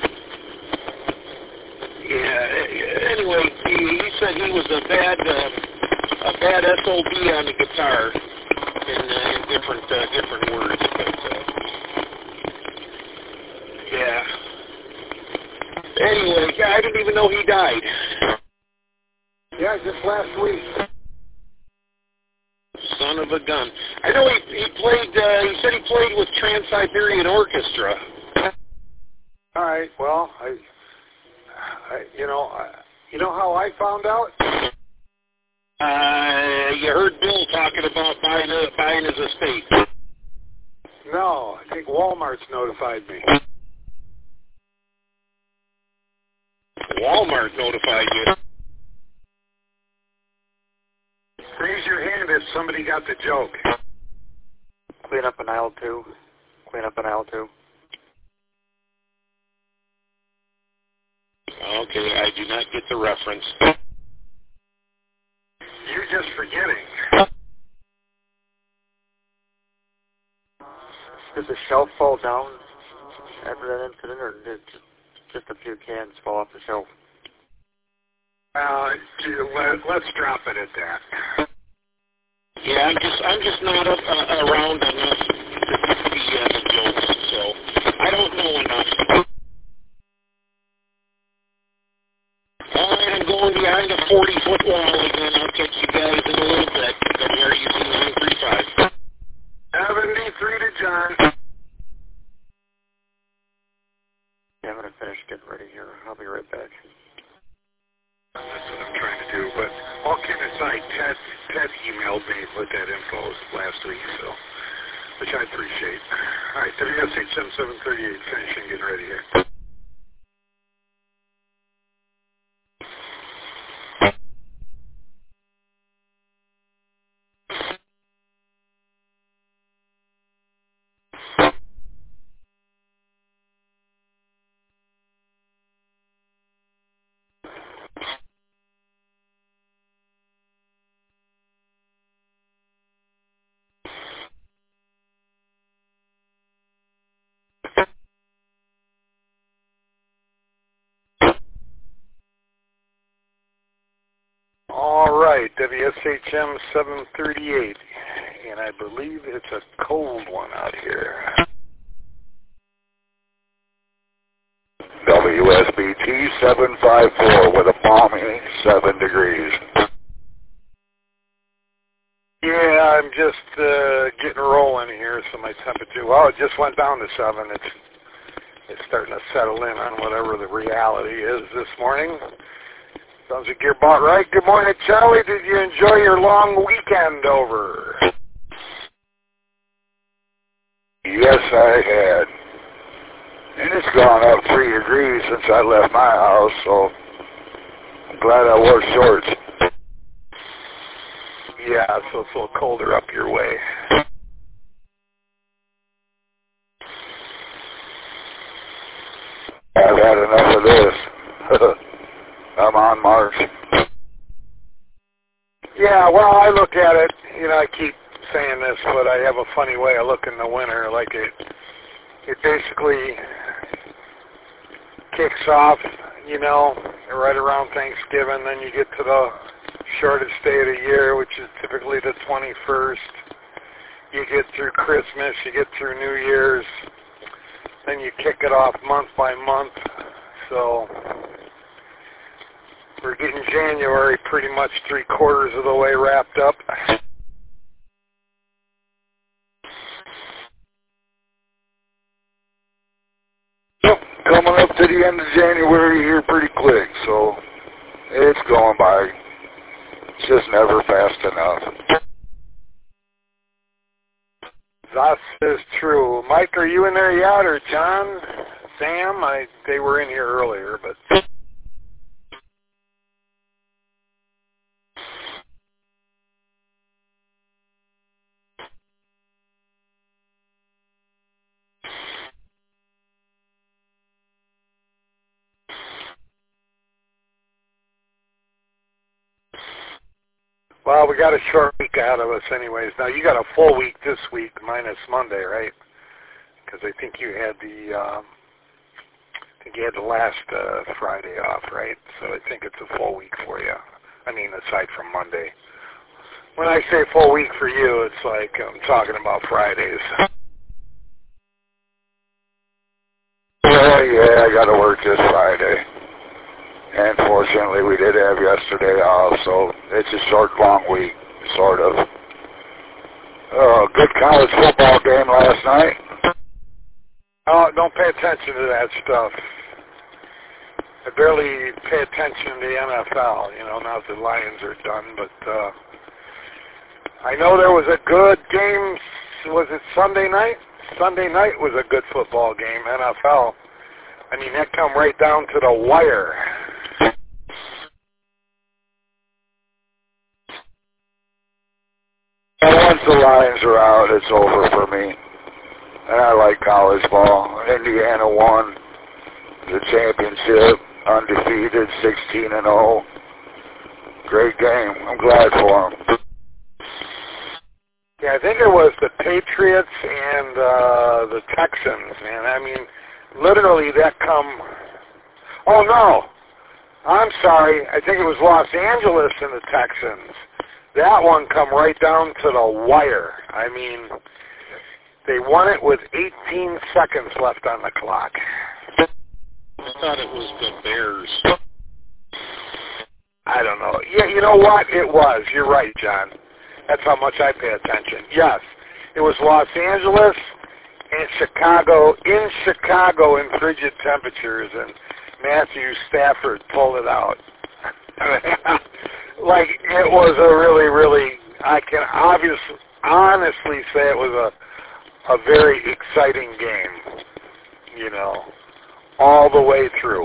Speaker 1: Yeah. Anyway, he, he said he was a bad uh, a bad S O B on the guitar in, uh, in different uh, different words, but uh, yeah. Anyway, yeah, I didn't even know he died.
Speaker 3: Yeah, just last week.
Speaker 1: Son of a gun. I know he he played. Uh, he said he played with Trans-Siberian Orchestra.
Speaker 3: All right. Well, I, I you know, I, you know how I found out?
Speaker 1: Uh, you heard Bill talking about buying a, buying his estate.
Speaker 3: No, I think Walmart's notified me.
Speaker 1: Walmart notified you.
Speaker 3: Raise your hand if somebody got the joke.
Speaker 2: Clean up an aisle two. Clean up an aisle two.
Speaker 1: Okay, I do not get the reference.
Speaker 3: You're just forgetting.
Speaker 2: Did the shelf fall down after that incident, or did just, just a few cans fall off the shelf?
Speaker 3: Uh, let, let's drop it at that.
Speaker 1: Yeah, I'm just I'm just not up, uh, around enough to get the, uh, the jokes, so I don't know enough. All right, I'm going behind a forty-foot wall again. I'll catch you guys in a little bit. W R U C nine three five.
Speaker 3: seventy-three to John.
Speaker 2: Yeah, I'm going to finish getting ready here. I'll be right back.
Speaker 3: That's what I'm trying to do. But all kidding aside, Ted, Ted emailed me with that info last week, so which I appreciate. All right, W S H seventy-seven thirty-eight, finishing, getting ready here. All right, W S H M seven thirty-eight, and I believe it's a cold one out here. W S B T seven five four with a balmy seven degrees. Yeah, I'm just uh, getting rolling here, so my temperature, well, it just went down to seven. It's it's starting to settle in on whatever the reality is this morning. Sounds like you're about right. Good morning, Charlie. Did you enjoy your long weekend over? Yes, I had. And it's gone up three degrees since I left my house, so I'm glad I wore shorts. Yeah, so it's a little colder up your way. I've had enough of this. I'm on Mars. Yeah, well, I look at it, you know, I keep saying this, but I have a funny way of looking the winter. Like it, it basically kicks off, you know, right around Thanksgiving. Then you get to the shortest day of the year, which is typically the twenty-first. You get through Christmas, you get through New Year's, then you kick it off month by month. So we're getting January pretty much three quarters of the way wrapped up. Yep, coming up to the end of January here pretty quick, so it's going by. It's just never fast enough. Thus is true. Mike, are you in there yet, or John, Sam? I they were in here earlier, but. Well, we got a short week out of us anyways. Now, you got a full week this week minus Monday, right? Because I think you had the, um, I think you had the last uh, Friday off, right? So I think it's a full week for you. I mean, aside from Monday. When I say full week for you, it's like I'm talking about Fridays.
Speaker 4: Well, yeah, I got to work this Friday. And fortunately, we did have yesterday off, so it's a short, long week, sort of. Uh, good college football game last night.
Speaker 3: Oh, don't pay attention to that stuff. I barely pay attention to the N F L, you know, now that the Lions are done, but uh, I know there was a good game. Was it Sunday night? Sunday night was a good football game, N F L. I mean, that come right down to the wire.
Speaker 4: And once the Lions are out, it's over for me. And I like college ball. Indiana won the championship, undefeated, sixteen and oh. Great game. I'm glad for them.
Speaker 3: Yeah, I think it was the Patriots and uh, the Texans, man. I mean, literally that come... Oh, no. I'm sorry. I think it was Los Angeles and the Texans. That one come right down to the wire. I mean, they won it with eighteen seconds left on the clock.
Speaker 1: I thought it was the Bears.
Speaker 3: I don't know. Yeah, you know what? It was. You're right, John. That's how much I pay attention. Yes, it was Los Angeles and Chicago, in Chicago in frigid temperatures, and Matthew Stafford pulled it out. Like, it was a really, really, I can obviously, honestly say it was a, a very exciting game, you know, all the way through.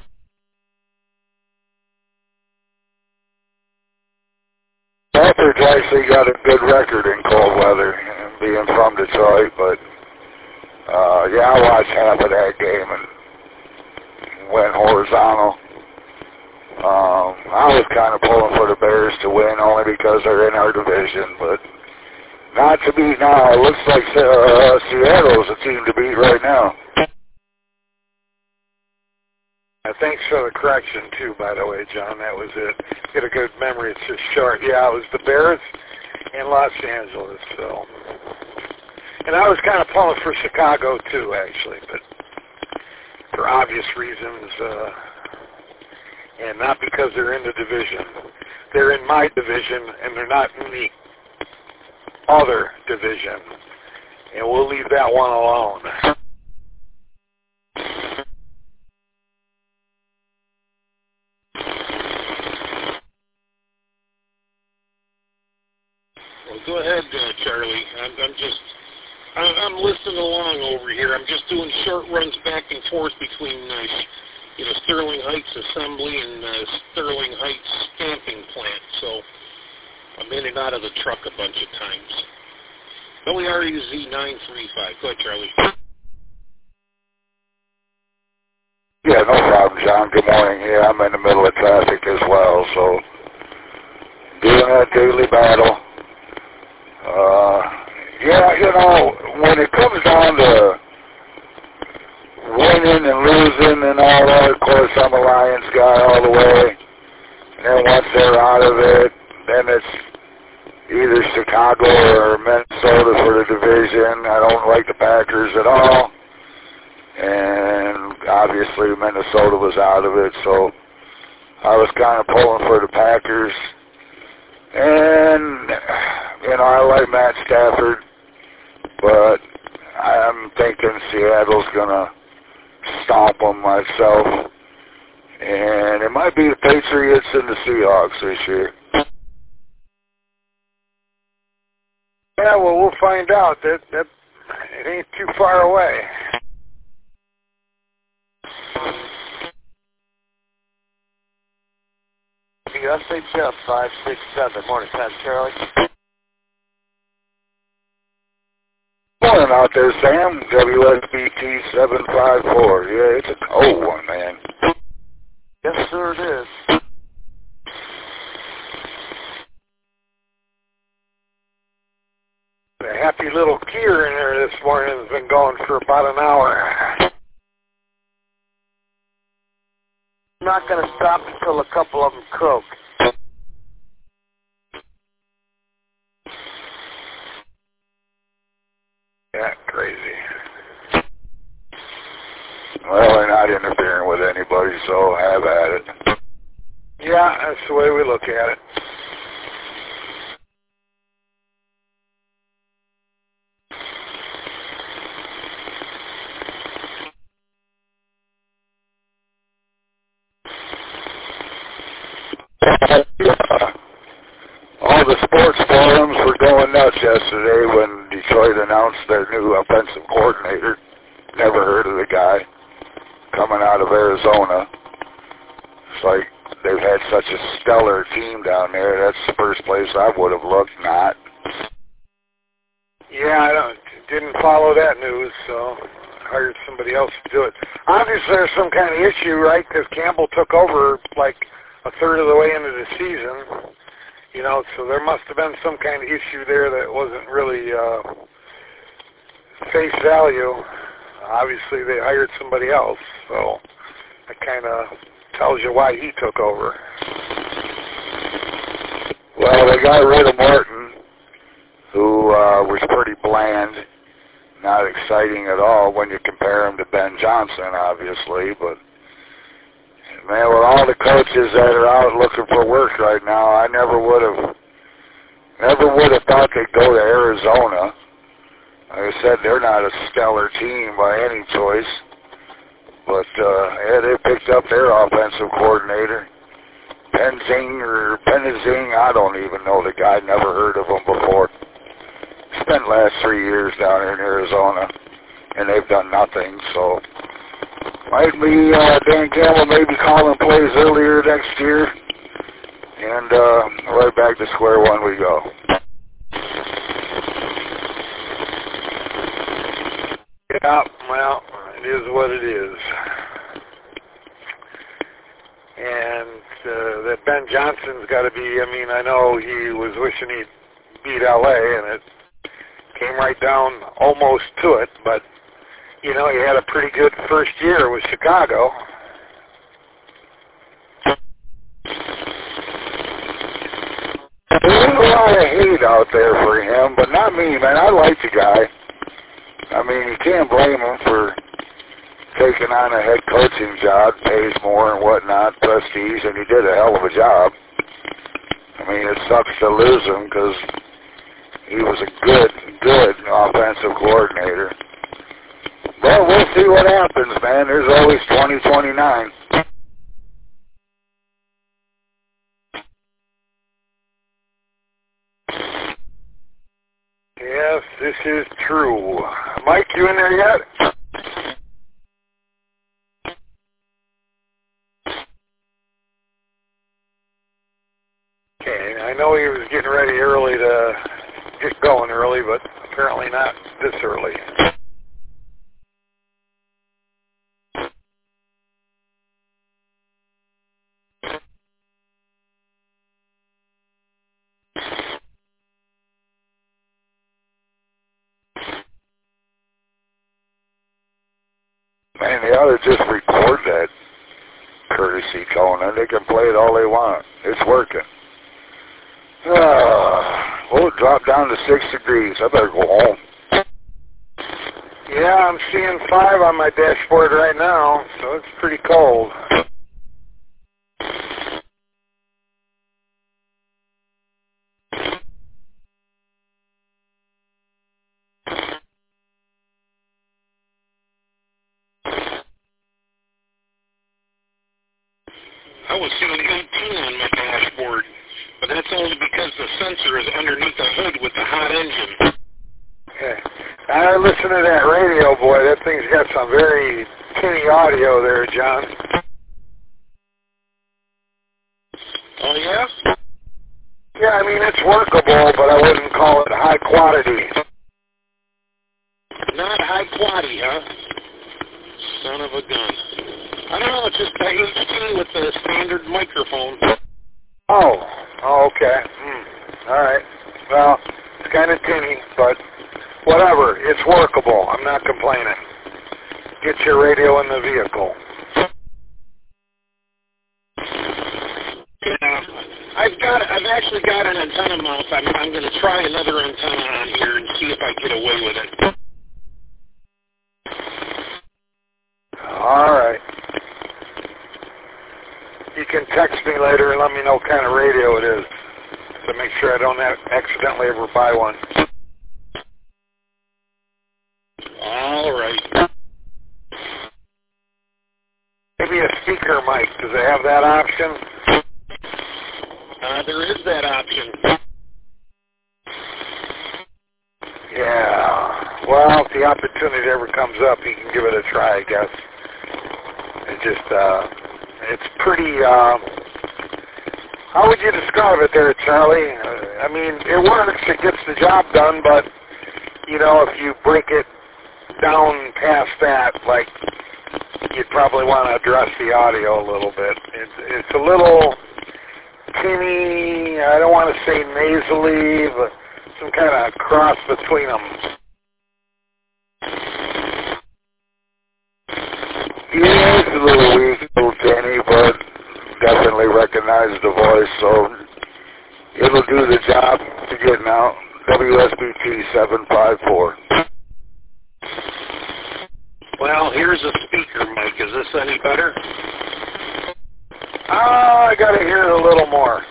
Speaker 4: Stafford's actually got a good record in cold weather, being from Detroit, but, uh, yeah, I watched half of that game and went horizontal. Um, I was kind of pulling for the Bears to win only because they're in our division, but not to beat now. It looks like uh, Seattle's a team to beat right now.
Speaker 3: Uh, thanks for the correction, too, by the way, John. That was it. Get a good memory. It's just short. Yeah, it was the Bears in Los Angeles. So, and I was kind of pulling for Chicago, too, actually, but for obvious reasons, uh, and not because they're in the division. They're in my division, and they're not in the other division. And we'll leave that one alone.
Speaker 1: Well, go ahead, uh, Charlie. I'm, I'm just, I'm, I'm listening along over here. I'm just doing short runs back and forth between uh, you know, Sterling Heights Assembly and uh, Sterling Heights Stamping Plant. So I'm in and out of the truck a bunch of times. W R U Z nine three five. Go ahead, Charlie.
Speaker 4: Yeah, no problem, John. Good morning. Yeah, I'm in the middle of traffic as well, so doing that daily battle. Uh, yeah, you know, when it comes down to winning and losing and all that, of course, I'm a Lions guy all the way. And then once they're out of it, then it's either Chicago or Minnesota for the division. I don't like the Packers at all. And obviously Minnesota was out of it, so I was kind of pulling for the Packers. And, you know, I like Matt Stafford, but I'm thinking Seattle's going to stomp them myself. And it might be the Patriots and the Seahawks this year.
Speaker 3: Yeah, well, we'll find out. That that It ain't too far away.
Speaker 2: W S H F five six seven. Morning, Pat Charlie.
Speaker 4: Morning out there, Sam. W S B T seven five four. Yeah, it's a cold one, man.
Speaker 2: Yes, sir, it is.
Speaker 3: The happy little Kier in there this morning has been going for about an hour.
Speaker 2: Not going to stop until a couple of them croak.
Speaker 3: Yeah, crazy.
Speaker 4: Well, they're not interfering with anybody, so have at it.
Speaker 3: Yeah, that's the way we look at it.
Speaker 4: Uh, all the sports forums were going nuts yesterday when Detroit announced their new offensive coordinator. Never heard of the guy. Coming out of Arizona. It's like they've had such a stellar team down there. That's the first place I would have looked. Not.
Speaker 3: Yeah, I don't, didn't follow that news, so hired somebody else to do it. Obviously, there's some kind of issue, right? Because Campbell took over like a third of the way into the season. You know, so there must have been some kind of issue there that wasn't really uh, face value. Obviously, they hired somebody else, so that kind of tells you why he took over.
Speaker 4: Well, they got rid of Martin, who uh, was pretty bland, not exciting at all when you compare him to Ben Johnson, obviously. But, man, with all the coaches that are out looking for work right now, I never would have, never would have thought they'd go to Arizona. Like I said, they're not a stellar team by any choice. But, uh, yeah, they picked up their offensive coordinator. Penzing or Penzing, I don't even know the guy. Never heard of him before. Spent last three years down here in Arizona, and they've done nothing. So, might be uh, Dan Campbell maybe calling plays earlier next year. And uh, right back to square one we go.
Speaker 3: Yeah, well, it is what it is. And uh, that Ben Johnson's got to be, I mean, I know he was wishing he'd beat L A, and it came right down almost to it, but, you know, he had a pretty good first year with Chicago.
Speaker 4: There's a lot of hate out there for him, but not me, man. I like the guy. I mean, you can't blame him for taking on a head coaching job, pays more and whatnot, prestige, and he did a hell of a job. I mean, it sucks to lose him because he was a good, good offensive coordinator. But we'll see what happens, man. There's always twenty twenty-nine.
Speaker 3: Yes, this is true. Mike, you in there yet? Okay, I know he was getting ready early to get going early, but apparently not this early.
Speaker 4: Man, they ought to just record that courtesy tone, and they can play it all they want. It's working. Uh, well, it dropped down to six degrees. I better go home.
Speaker 3: Yeah, I'm seeing five on my dashboard right now, so it's pretty cold.
Speaker 1: I was seeing eighteen on my dashboard, but that's only because the sensor is underneath the hood with the hot engine.
Speaker 3: Okay. I listen to that radio, boy. That thing's got some very tinny audio there, John.
Speaker 1: Oh, yeah?
Speaker 3: Yeah, I mean, it's workable, but I wouldn't call it high quality.
Speaker 1: Not high quality, huh? Son of a gun. I don't know, it's just the H D with the standard microphone.
Speaker 3: Oh, oh okay. Hmm. All right. Well, it's kind of tinny, but whatever. It's workable. I'm not complaining. Get your radio in the vehicle.
Speaker 1: Yeah, I've got. I've actually got an antenna mount. I'm, I'm going to try another antenna on here and see if I get away with it.
Speaker 3: All right. You can text me later and let me know what kind of radio it is to make sure I don't have, accidentally ever buy one.
Speaker 1: All right.
Speaker 3: Maybe a speaker mic. Does it have that option?
Speaker 1: Uh, there is that option.
Speaker 3: Yeah. Well, if the opportunity ever comes up, you can give it a try, I guess. It just, uh, it's pretty, uh, how would you describe it there, Charlie? Uh, I mean, it works, it gets the job done, but, you know, if you break it down past that, like, you'd probably want to address the audio a little bit. It's, it's a little tinny, I don't want to say nasally, but some kind of cross between them. Yeah, it's a little weak, a little tinny, but definitely recognize the voice, so it'll do the job to getting out. W S B T seven five four.
Speaker 1: Well, here's a speaker mic. Is this any better?
Speaker 3: Oh, I gotta hear it a little more.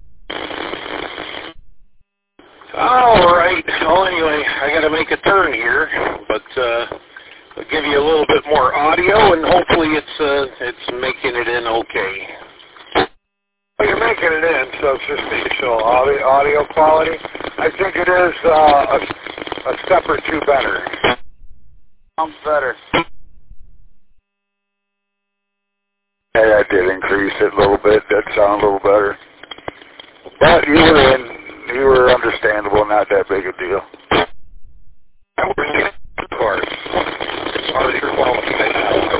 Speaker 1: All right. Well, anyway, I got to make a turn here, but uh, I'll give you a little bit more audio, and hopefully it's uh, it's making it in okay.
Speaker 3: Well, you're making it in, so it's just the initial audio, audio quality. I think it is uh, a, a step or two better.
Speaker 2: Sounds better.
Speaker 4: Hey, I did increase it a little bit. That sounded a little better. But you were in, you were understandable, not that big a deal.
Speaker 1: Of course. It's already qualified.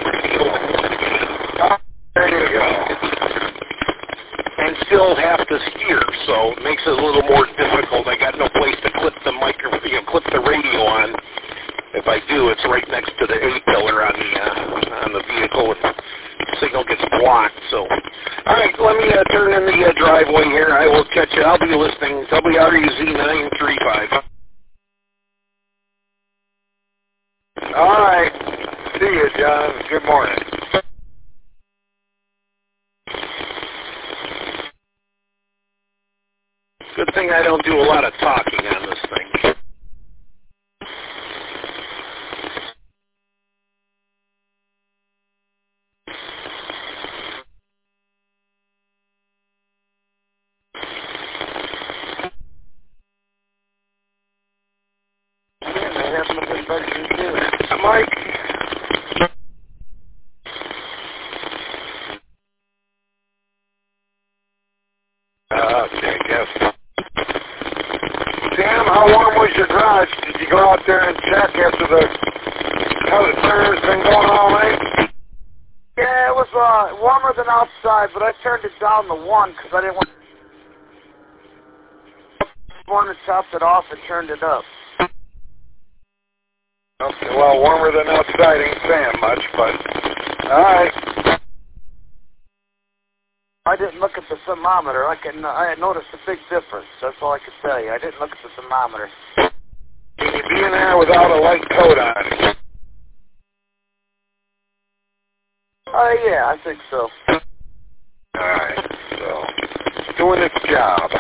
Speaker 3: There you go.
Speaker 1: And still have to steer, so it makes it a little more difficult. I got no place to clip the microphone, you know, clip the radio on. If I do, it's right next to the A-pillar on the uh, on the vehicle. The signal gets blocked. So, all right, let me uh, turn in the uh, driveway here. I will catch you. I'll be listening. W R U Z nine three five.
Speaker 3: All right. See you, John. Good morning.
Speaker 1: Good thing I don't do a lot of talking on this thing.
Speaker 3: Mike? Uh, okay, I guess. Sam, how warm was your garage? Did you go out there and check after the temperature's been going all night?
Speaker 2: Yeah, it was uh, warmer than outside, but I turned it down to one because I didn't want to top it off and turned it up.
Speaker 3: Okay, well, warmer than outside ain't saying much, but all right.
Speaker 2: I didn't look at the thermometer. I can I had noticed a big difference. That's all I could tell you. I didn't look at the thermometer.
Speaker 3: Can you be in there without a light coat on?
Speaker 2: Oh, uh, yeah, I think so.
Speaker 3: All right, so it's doing its job.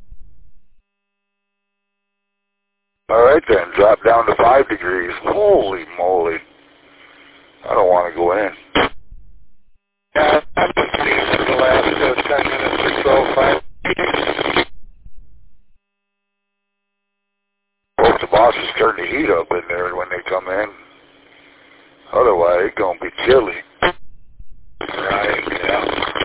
Speaker 4: All right then, drop down to five degrees. Holy moly. I don't want to go in.
Speaker 3: Yeah, I've been seeing it for the last uh, ten minutes or so. Five.
Speaker 4: Well, the boss has turned turn the heat up in there when they come in. Otherwise, it's going to be chilly.
Speaker 3: Right, yeah.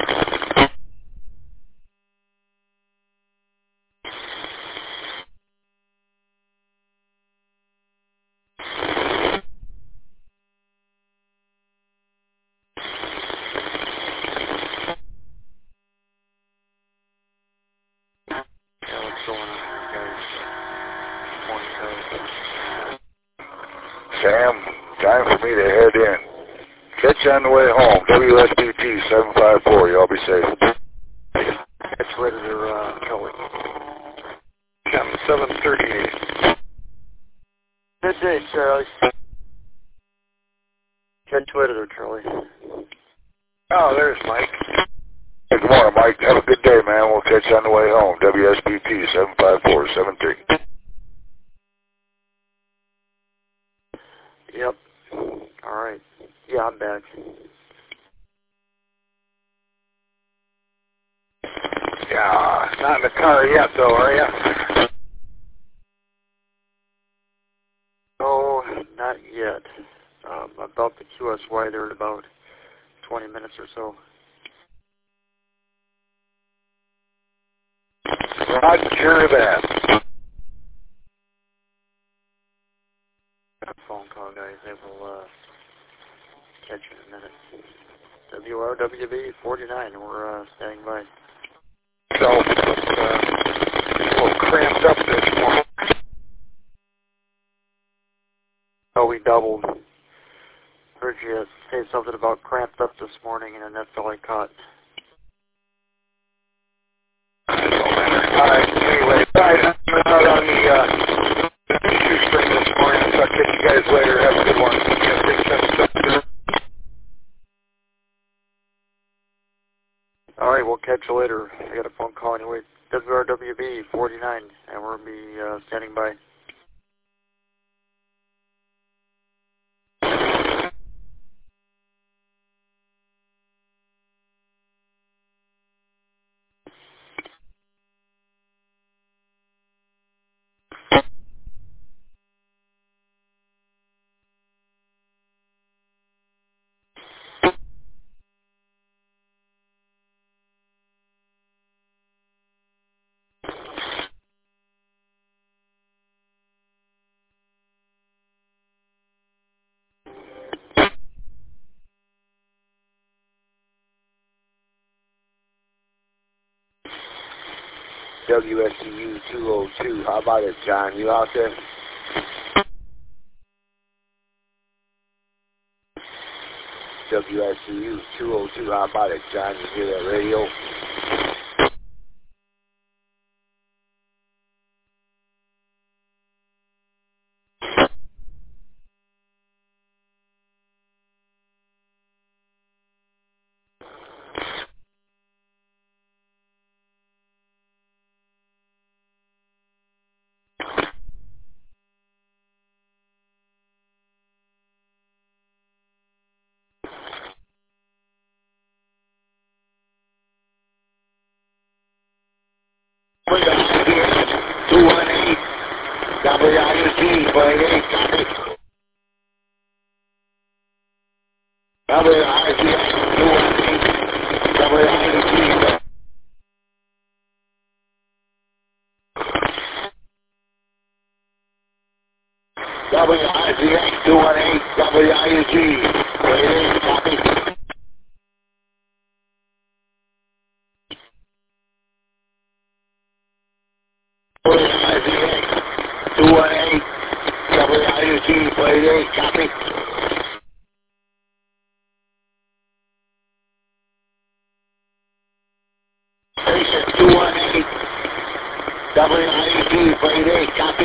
Speaker 2: Yeah, what's going on here, guys? Morning, guys.
Speaker 4: Sam, time for me to head in. Catch you on the way home. W S B T seven five four. Y'all be safe.
Speaker 2: Catch you later, there, uh, Kelly.
Speaker 3: Chem seven thirty-eight.
Speaker 2: Good day, Charlie. Catch you later, there, Charlie.
Speaker 3: Oh, there's Mike.
Speaker 4: Hey, good morning, Mike. Have a good day, man. We'll catch you on the way home. W S B T seven five four seven three.
Speaker 2: Yep. All right. Yeah, I'm back.
Speaker 3: Yeah, not in the car yet, though, are you?
Speaker 2: No, not yet. Um, about the Q S Y there in about twenty minutes or so.
Speaker 3: Roger that.
Speaker 2: Got a phone call, guys. They will uh, catch you in a minute. W R W B forty-nine, we're uh, standing by.
Speaker 3: So, uh, a little cramped up this morning.
Speaker 2: Oh, we doubled. Heard you say something about cramped up this morning, and that's all I caught.
Speaker 3: All right, anyway, I'm out on the uh, shoestring this morning, so I'll catch you guys later. Have a good one.
Speaker 2: All right, we'll catch you later. I got a phone call anyway. W R W B forty-nine, and we'll be uh, standing by.
Speaker 5: W S C U two oh two. How about it, John? You out there? W S C U two oh two. How about it, John? You hear that radio?
Speaker 4: two one eight, W I U T, forty-eight, copy. W I U T, two one eight, W I U T. W I Z X two one eight, W I U T, forty-eight, copy. W I Z X two one eight, W I U T, forty-eight, copy. Station two one eight, W I U T, forty-eight, copy.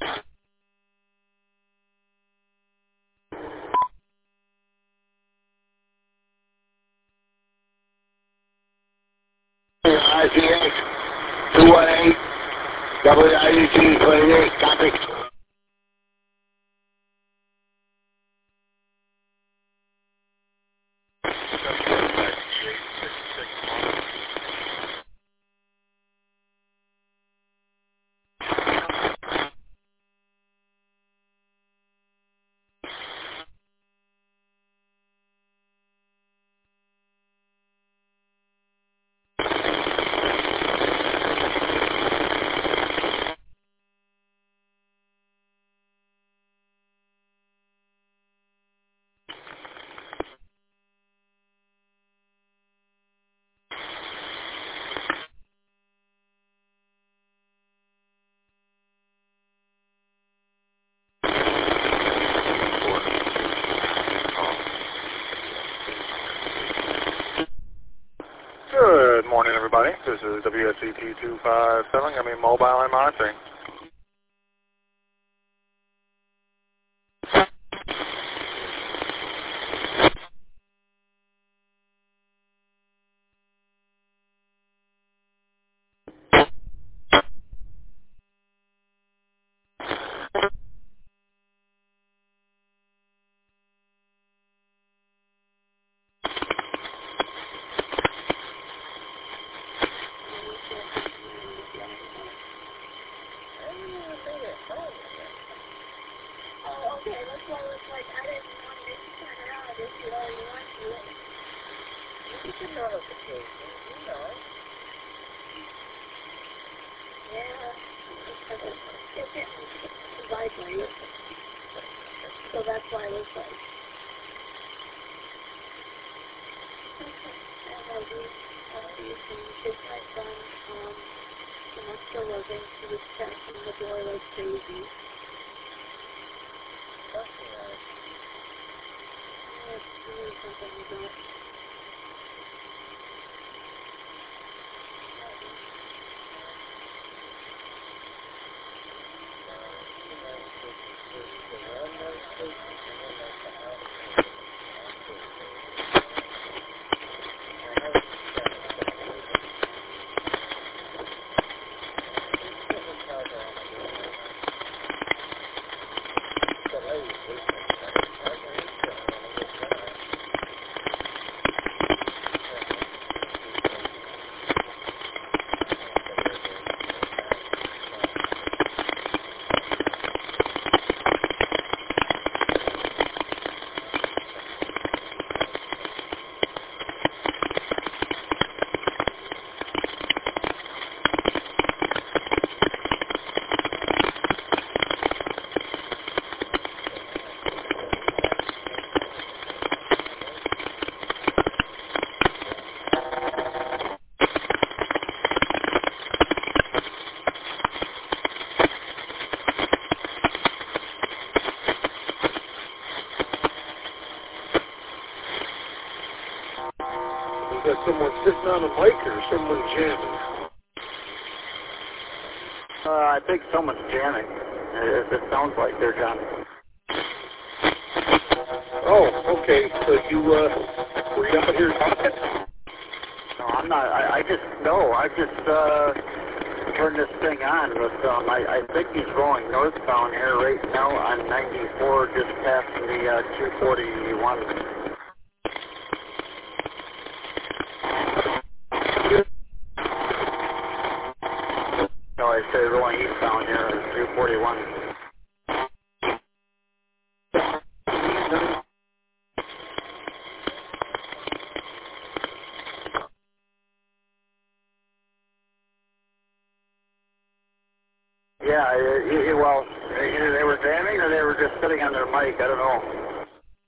Speaker 4: W I Z X two one eight, W I U T, forty-eight, copy.
Speaker 6: County. This is W S E T two five seven. I mean, mobile and monitoring.
Speaker 7: So that's why I was like, and I do, uh, you can get my son, um, you know, still living, he was passing the door like crazy. That's right. It's really something about.
Speaker 1: Is that someone sitting on a mic or someone jamming?
Speaker 2: Uh, I think someone's jamming. It, it sounds like they're jamming.
Speaker 1: Oh, okay. So you, uh, were you out here talking?
Speaker 2: No, I'm not. I, I just, no, I just, uh, turned this thing on, but, um, I, I think he's rolling northbound here right now on ninety-four, just past the, uh, two forty-one. No, I say rolling eastbound here on two forty-one. Yeah, it, it, well, either they were jamming or they were just sitting on their mic. I don't know.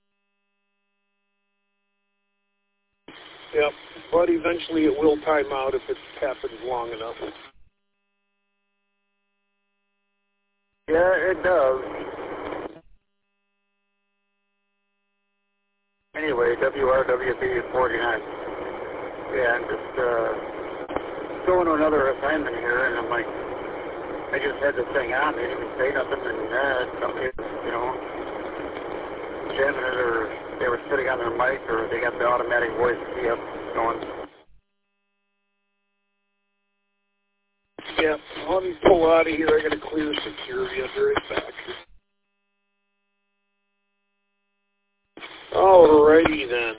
Speaker 1: Yep, but eventually it will time out if it happens long enough.
Speaker 2: Yeah, it does. Anyway, W R W B forty-nine. Yeah, I'm just uh, going to another assignment here, and I'm like, I just had the thing on. They didn't even say nothing, and uh, somebody, you know, jamming it, or they were sitting on their mic, or they got the automatic voice key up going.
Speaker 1: Yeah, let me pull out of here. I got to clear security. I'll be right back. Alrighty then.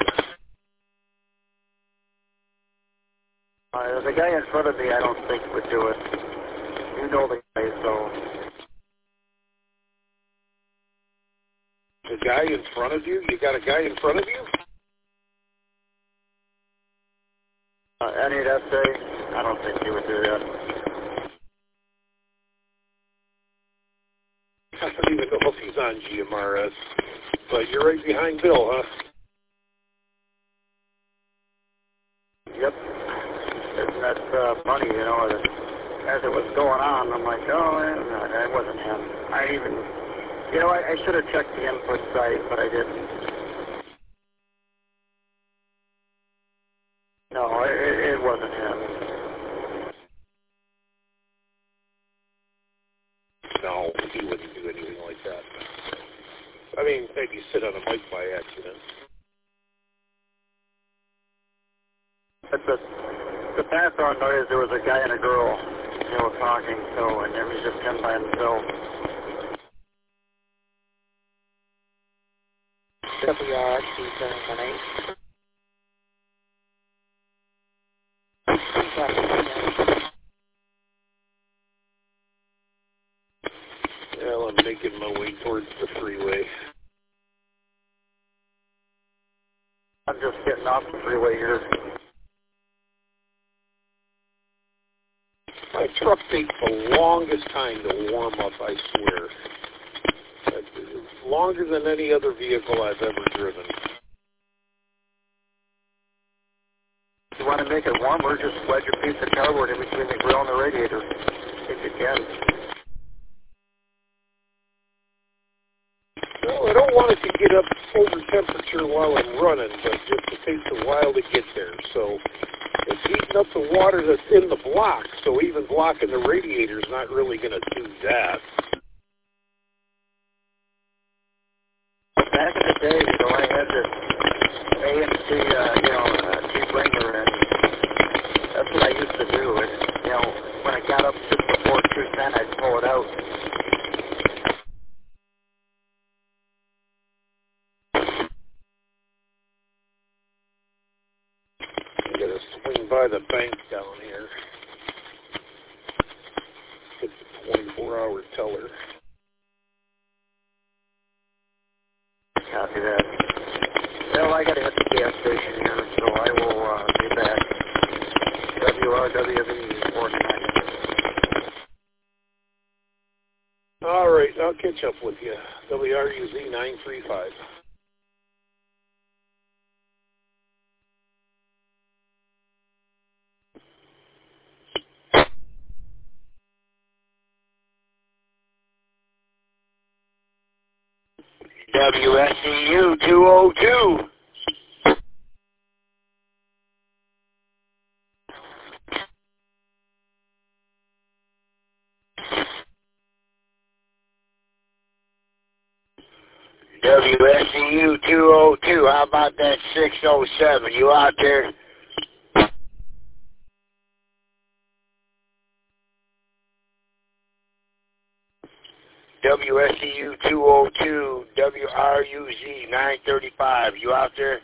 Speaker 2: Uh, the guy in front of me, I don't think would do it. You know the guy, so.
Speaker 1: The guy in front of you? You got a guy in front of you?
Speaker 2: Uh, N eight S A, I don't think he would do that.
Speaker 1: I don't even know if he's on G M R S. But you're right behind Bill, huh?
Speaker 2: Yep. Isn't that uh, funny, you know, that as it was going on, I'm like, oh, man, that wasn't him. I even, you know, I, I should have checked the input site, but I didn't. No, it, it wasn't him.
Speaker 1: he wouldn't do anything like that. I mean, maybe sit on a mic by accident.
Speaker 2: But the, the background noise, there was a guy and a girl, they were talking, so, and it was just him by himself.
Speaker 8: W R two seven one eight.
Speaker 1: Well, I'm making my way towards the freeway.
Speaker 2: I'm just getting off the freeway here.
Speaker 1: My truck takes the longest time to warm up, I swear. It's longer than any other vehicle I've ever driven.
Speaker 2: If you want to make it warmer, just wedge a piece of cardboard in between the grill and the radiator, if you can.
Speaker 1: Well, I don't want it to get up over temperature while I'm running, but just it takes a while to get there. So it's heating up the water that's in the block, so even blocking the radiator is not really going to do that.
Speaker 2: Back in the day, you know, I had this A M C, uh, you know, uh, T-Bringer, and that's what I used to do. And, you know, when I got up just before two ten, I'd pull it out.
Speaker 1: I'm going to swing by the bank down here. Get the twenty-four hour teller.
Speaker 2: Copy that. Well, I got to hit the gas station here, so I will uh, be back. W R W V forty-nine.
Speaker 1: All right, I'll catch up with you. W R U Z nine three five.
Speaker 5: W S C U two oh two. W S C U two oh two, how about that six oh seven? You out there? W S C U two oh two, W R U Z nine thirty-five, you out there?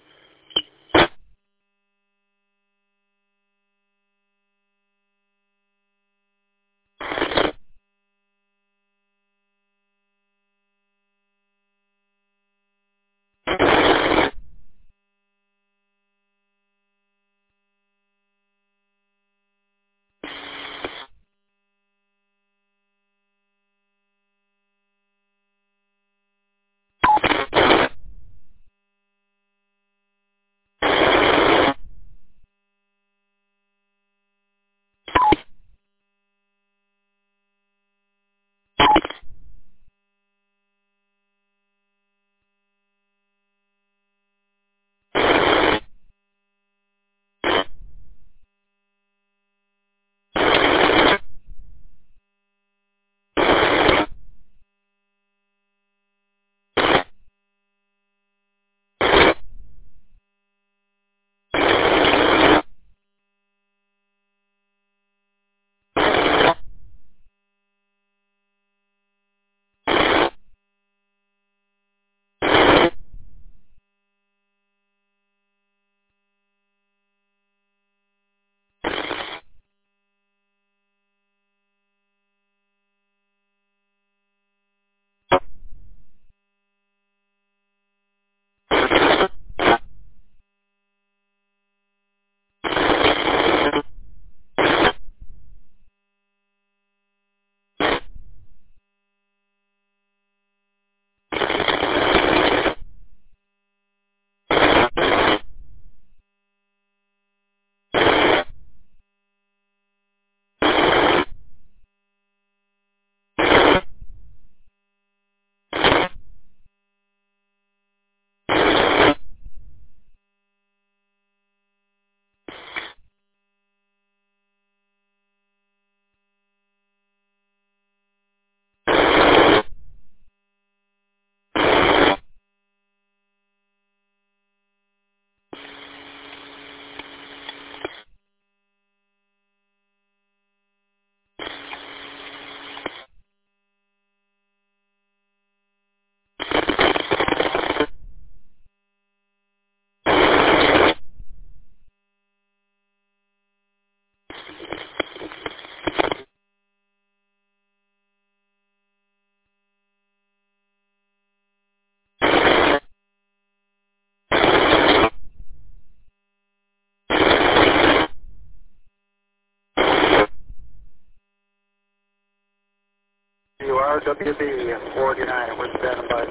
Speaker 2: W R W B forty-nine, we're standing by.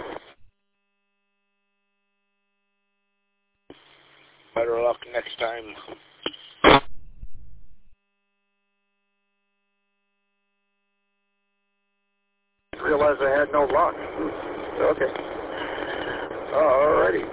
Speaker 5: Better luck next time.
Speaker 2: Realized I had no luck. Okay. Alrighty.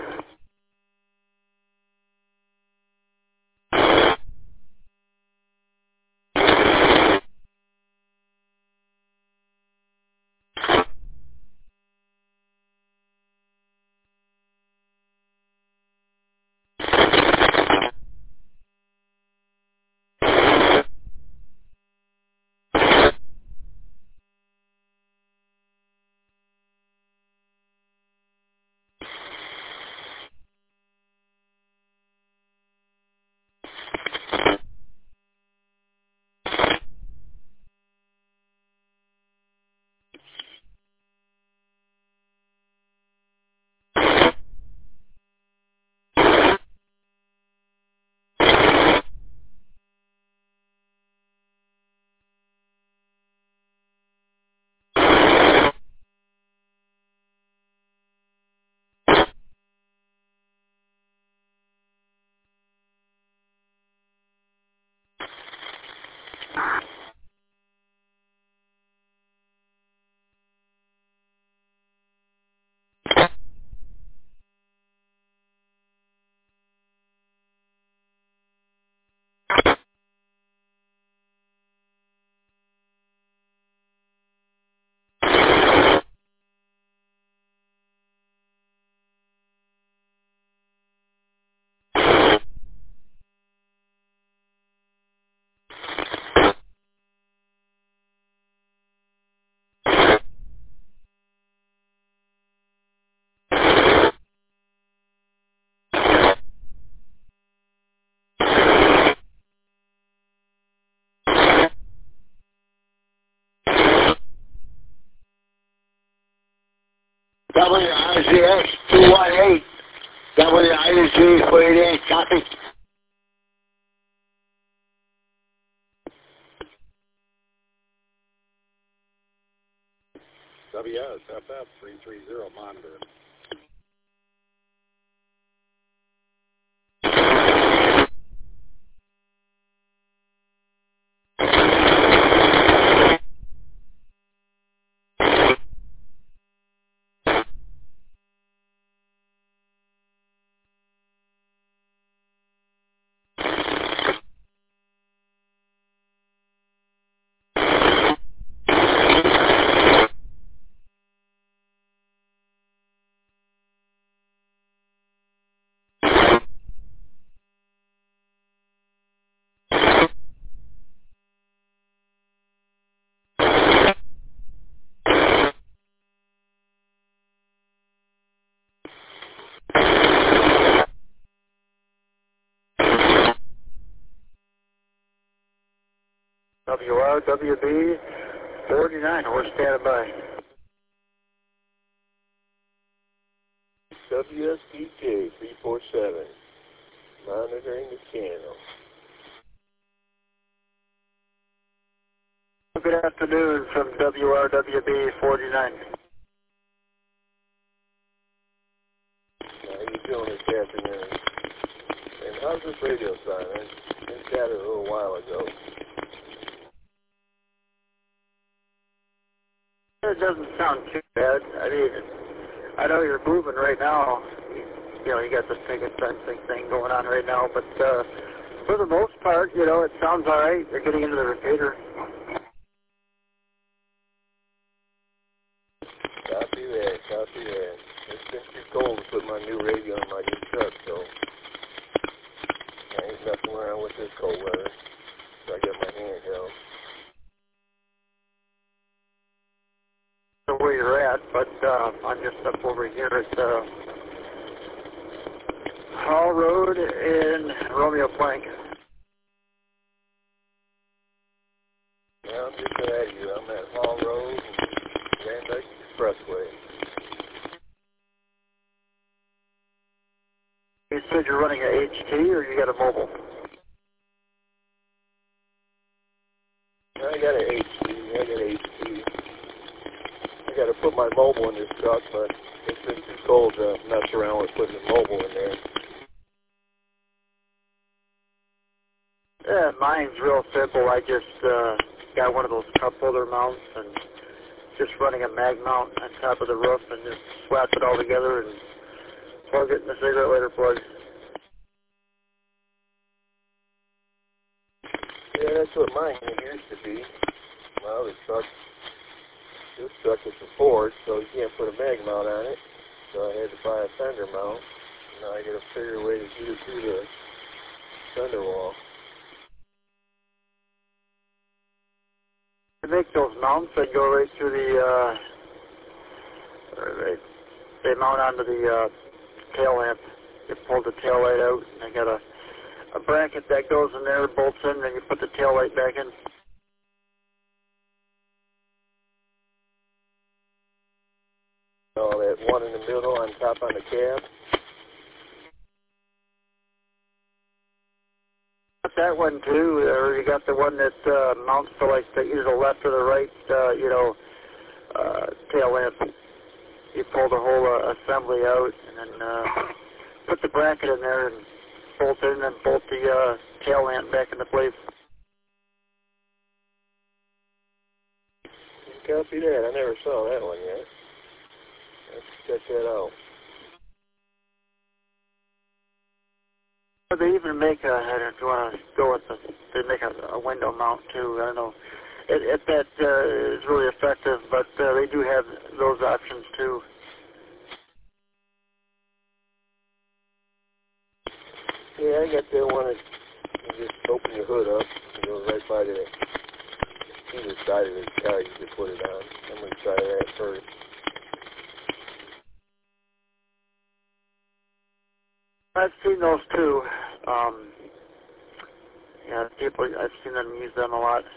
Speaker 5: W I Z X two one eight, W I Z forty-eight, copy.
Speaker 3: W S F F three three zero, monitor.
Speaker 2: W R W B forty-nine, we're standing by.
Speaker 9: W S P K three four seven, monitoring the channel.
Speaker 2: Good afternoon from W R W B forty-nine.
Speaker 9: How you doing this afternoon? And how's this radio sign? I been chatted a little while ago.
Speaker 2: It doesn't sound too bad. I mean, I know you're moving right now. You know, you got this big sensing thing going on right now, but uh, for the most part, you know, it sounds all right. You're getting into the repeater.
Speaker 9: Copy that, copy that. It's been too cold to put my new radio in my new truck, so I ain't messing around with this cold weather. So I got my handheld.
Speaker 2: Where you're at, but uh, I'm just up over here at uh, Hall Road in Romeo Plank.
Speaker 9: Yeah, I'm just ahead of you. I'm at Hall Road and Van Dyke Expressway.
Speaker 2: You said you're running a H T or you got a mobile?
Speaker 9: I got a H T. I got a H T. put my mobile in this truck, but it's been too cold to mess around with putting the mobile in there.
Speaker 2: Yeah, mine's real simple. I just uh, got one of those cup holder mounts and just running a mag mount on top of the roof and just slap it all together and plug it in the cigarette lighter plug.
Speaker 9: Yeah, that's what mine used to be. Well, this truck, this truck is a Ford, so you can't put a mag mount on it. So I had to buy a fender mount. Now I got to figure a way to get it through the fender wall.
Speaker 2: To make those mounts, they go right through the, uh, right, they mount onto the uh, tail lamp. You pull the tail light out, and they got a, a bracket that goes in there, bolts in, and you put the tail light back in.
Speaker 9: Oh, that one in the middle on top on the cab.
Speaker 2: Got that one too, or you got the one that uh, mounts to like the, either the left or the right, uh, you know, uh, tail lamp. You pull the whole uh, assembly out and then uh, put the bracket in there and bolt it in and bolt the uh, tail lamp back into place.
Speaker 9: Copy that. I never saw that one yet. Let's check that out.
Speaker 2: They even make a, I don't know if you want to go with the, they make a, a window mount too. I don't know if, if that uh, is really effective, but uh, they do have those options too.
Speaker 9: Yeah, I got that one that you just open your hood up. It goes right by the either side of the car. You can put it on. I'm going to try that first.
Speaker 2: I've seen those too. Um, yeah, people, I've seen them use them a lot.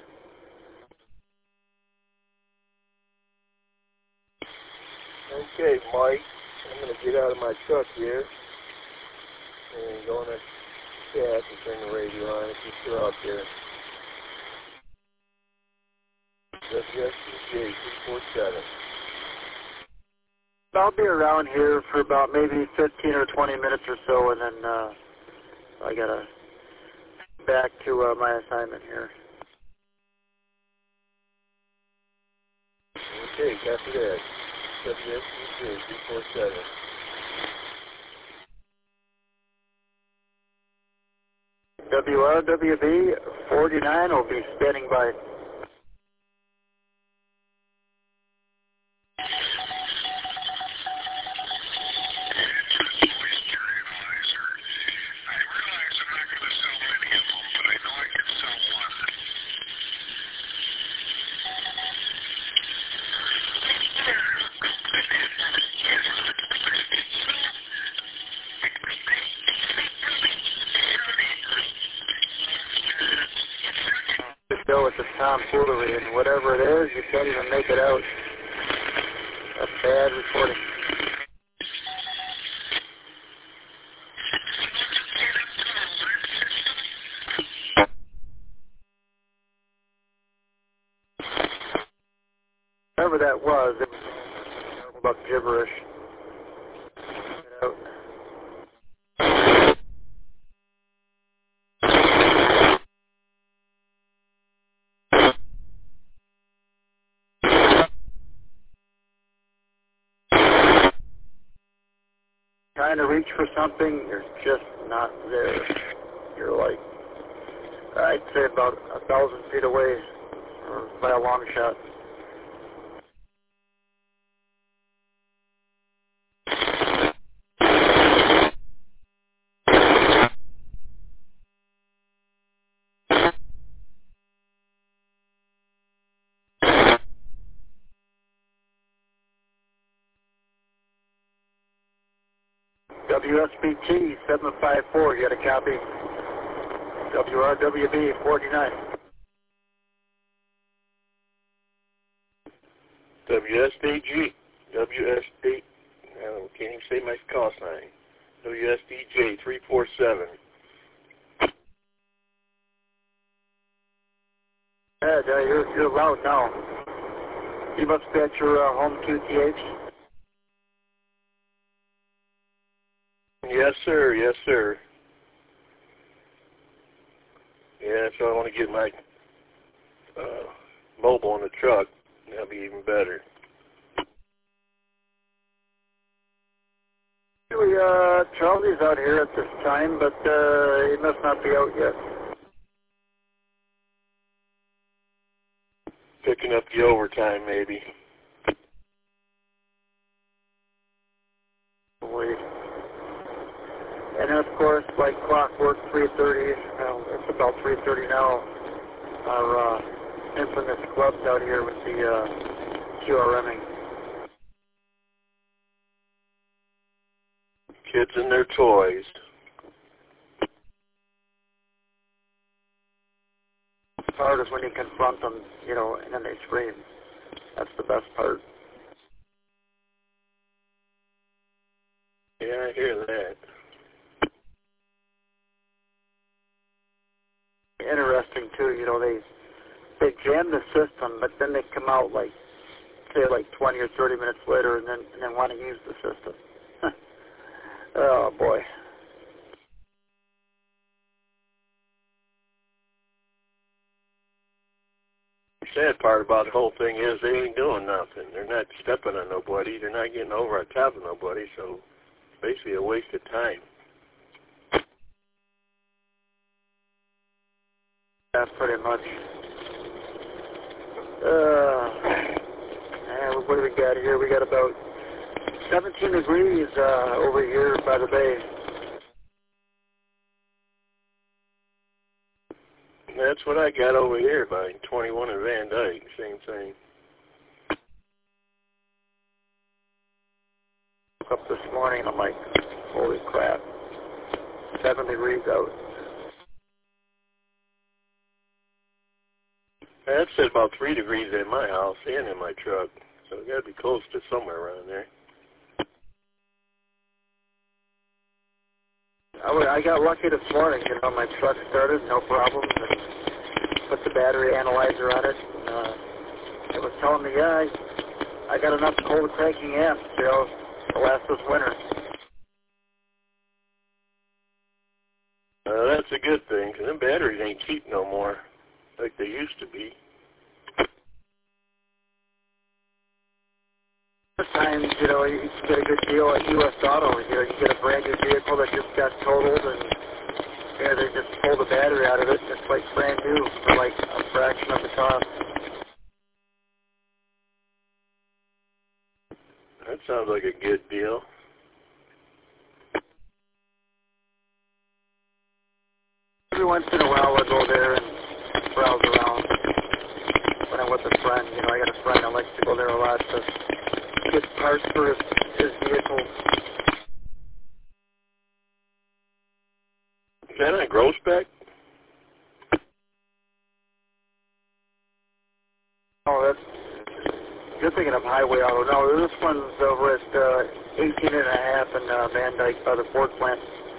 Speaker 9: Okay, Mike, I'm going to get out of my truck here and go on that chat and turn the radio on if you're still out there. W S D J three four seven.
Speaker 2: I'll be around here for about maybe fifteen or twenty minutes or so, and then uh, I gotta back to uh, my assignment here.
Speaker 9: Okay, copy that. W S D J three four seven.
Speaker 2: W R W B forty-nine will be standing by. Go with the tomfoolery and whatever it is, you can't even make it out. That's bad reporting. Whatever that was, it was about gibberish. Get out. Trying to reach for something, you're just not there. You're like, I'd say about a thousand feet away, or by a long shot. W S B T seven five four, you got a copy? W R W B forty-nine.
Speaker 9: W S D G. W S D. I can't even say my call sign. W S D J three four seven.
Speaker 2: Yeah, you're, you're loud now. You must be at your uh, home Q T H?
Speaker 9: Yes, sir. Yes, sir. Yeah, so I want to get my uh, mobile in the truck. That'll be even better.
Speaker 2: We, uh, Charlie's out here at this time, but uh, he must not be out yet.
Speaker 9: Picking up the overtime, maybe.
Speaker 2: Wait. And then, of course, like clockwork, three thirty, well, it's about three thirty now, our uh, infamous clubs out here with the uh, QRMing.
Speaker 9: Kids and their toys.
Speaker 2: The part is when you confront them, you know, and then they scream. That's the best part.
Speaker 9: Yeah, I hear that.
Speaker 2: Interesting too, you know, they they jam the system, but then they come out like, say, like twenty or thirty minutes later, and then and then want to use the system. Oh boy.
Speaker 9: The sad part about the whole thing is they ain't doing nothing. They're not stepping on nobody. They're not getting over on top of nobody. So basically a waste of time.
Speaker 2: Yeah, pretty much. Uh, and what do we got here? We got about seventeen degrees uh, over here by the bay.
Speaker 9: That's what I got over here by twenty-one in Van Dyke. Same thing.
Speaker 2: Up this morning, I'm like, holy crap, seven degrees out.
Speaker 9: That said about three degrees in my house and in my truck, so it got to be close to somewhere around there.
Speaker 2: I, w- I got lucky this morning. You know, my truck started, no problems, and put the battery analyzer on it. And, uh, it was telling me, yeah, I, I got enough cold cranking amps, you know, to last this winter.
Speaker 9: Uh, that's a good thing, because them batteries ain't cheap no more, like they used to be.
Speaker 2: Sometimes, you know, you can get a good deal at U S Auto. You know, you get a brand new vehicle that just got totaled, and you know, they just pull the battery out of it, and it's like brand new for like a fraction of the cost.
Speaker 9: That sounds like a good deal.
Speaker 2: Every once in a while, I'll go there and browse around. When I'm with a friend, you know, I got a friend that likes to go there a lot to get parts for his, his vehicle.
Speaker 9: Is that on Grossbeck?
Speaker 2: Oh, that's, you're thinking of Highway Auto. No, this one's over at uh, eighteen and a half in uh, Van Dyke by the Ford plant.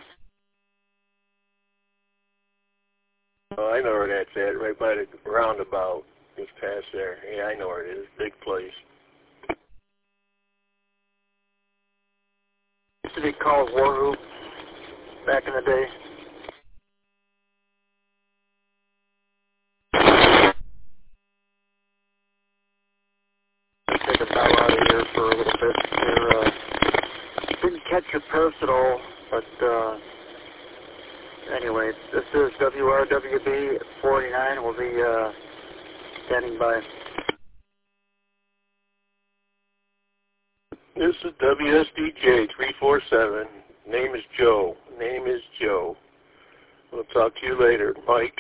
Speaker 9: Oh, I know where that's at, right by the roundabout. Just past there. Yeah, I know where it is. Big place.
Speaker 2: Used to be called War Hoop back in the day. Let's take a bow out of here for a little bit. Here, uh, didn't catch your personal, but uh, anyway, this is W R W B forty-nine. We'll be uh, standing by.
Speaker 9: This is W S D J three four seven. Name is Joe. Name is Joe. We'll talk to you later, Mike.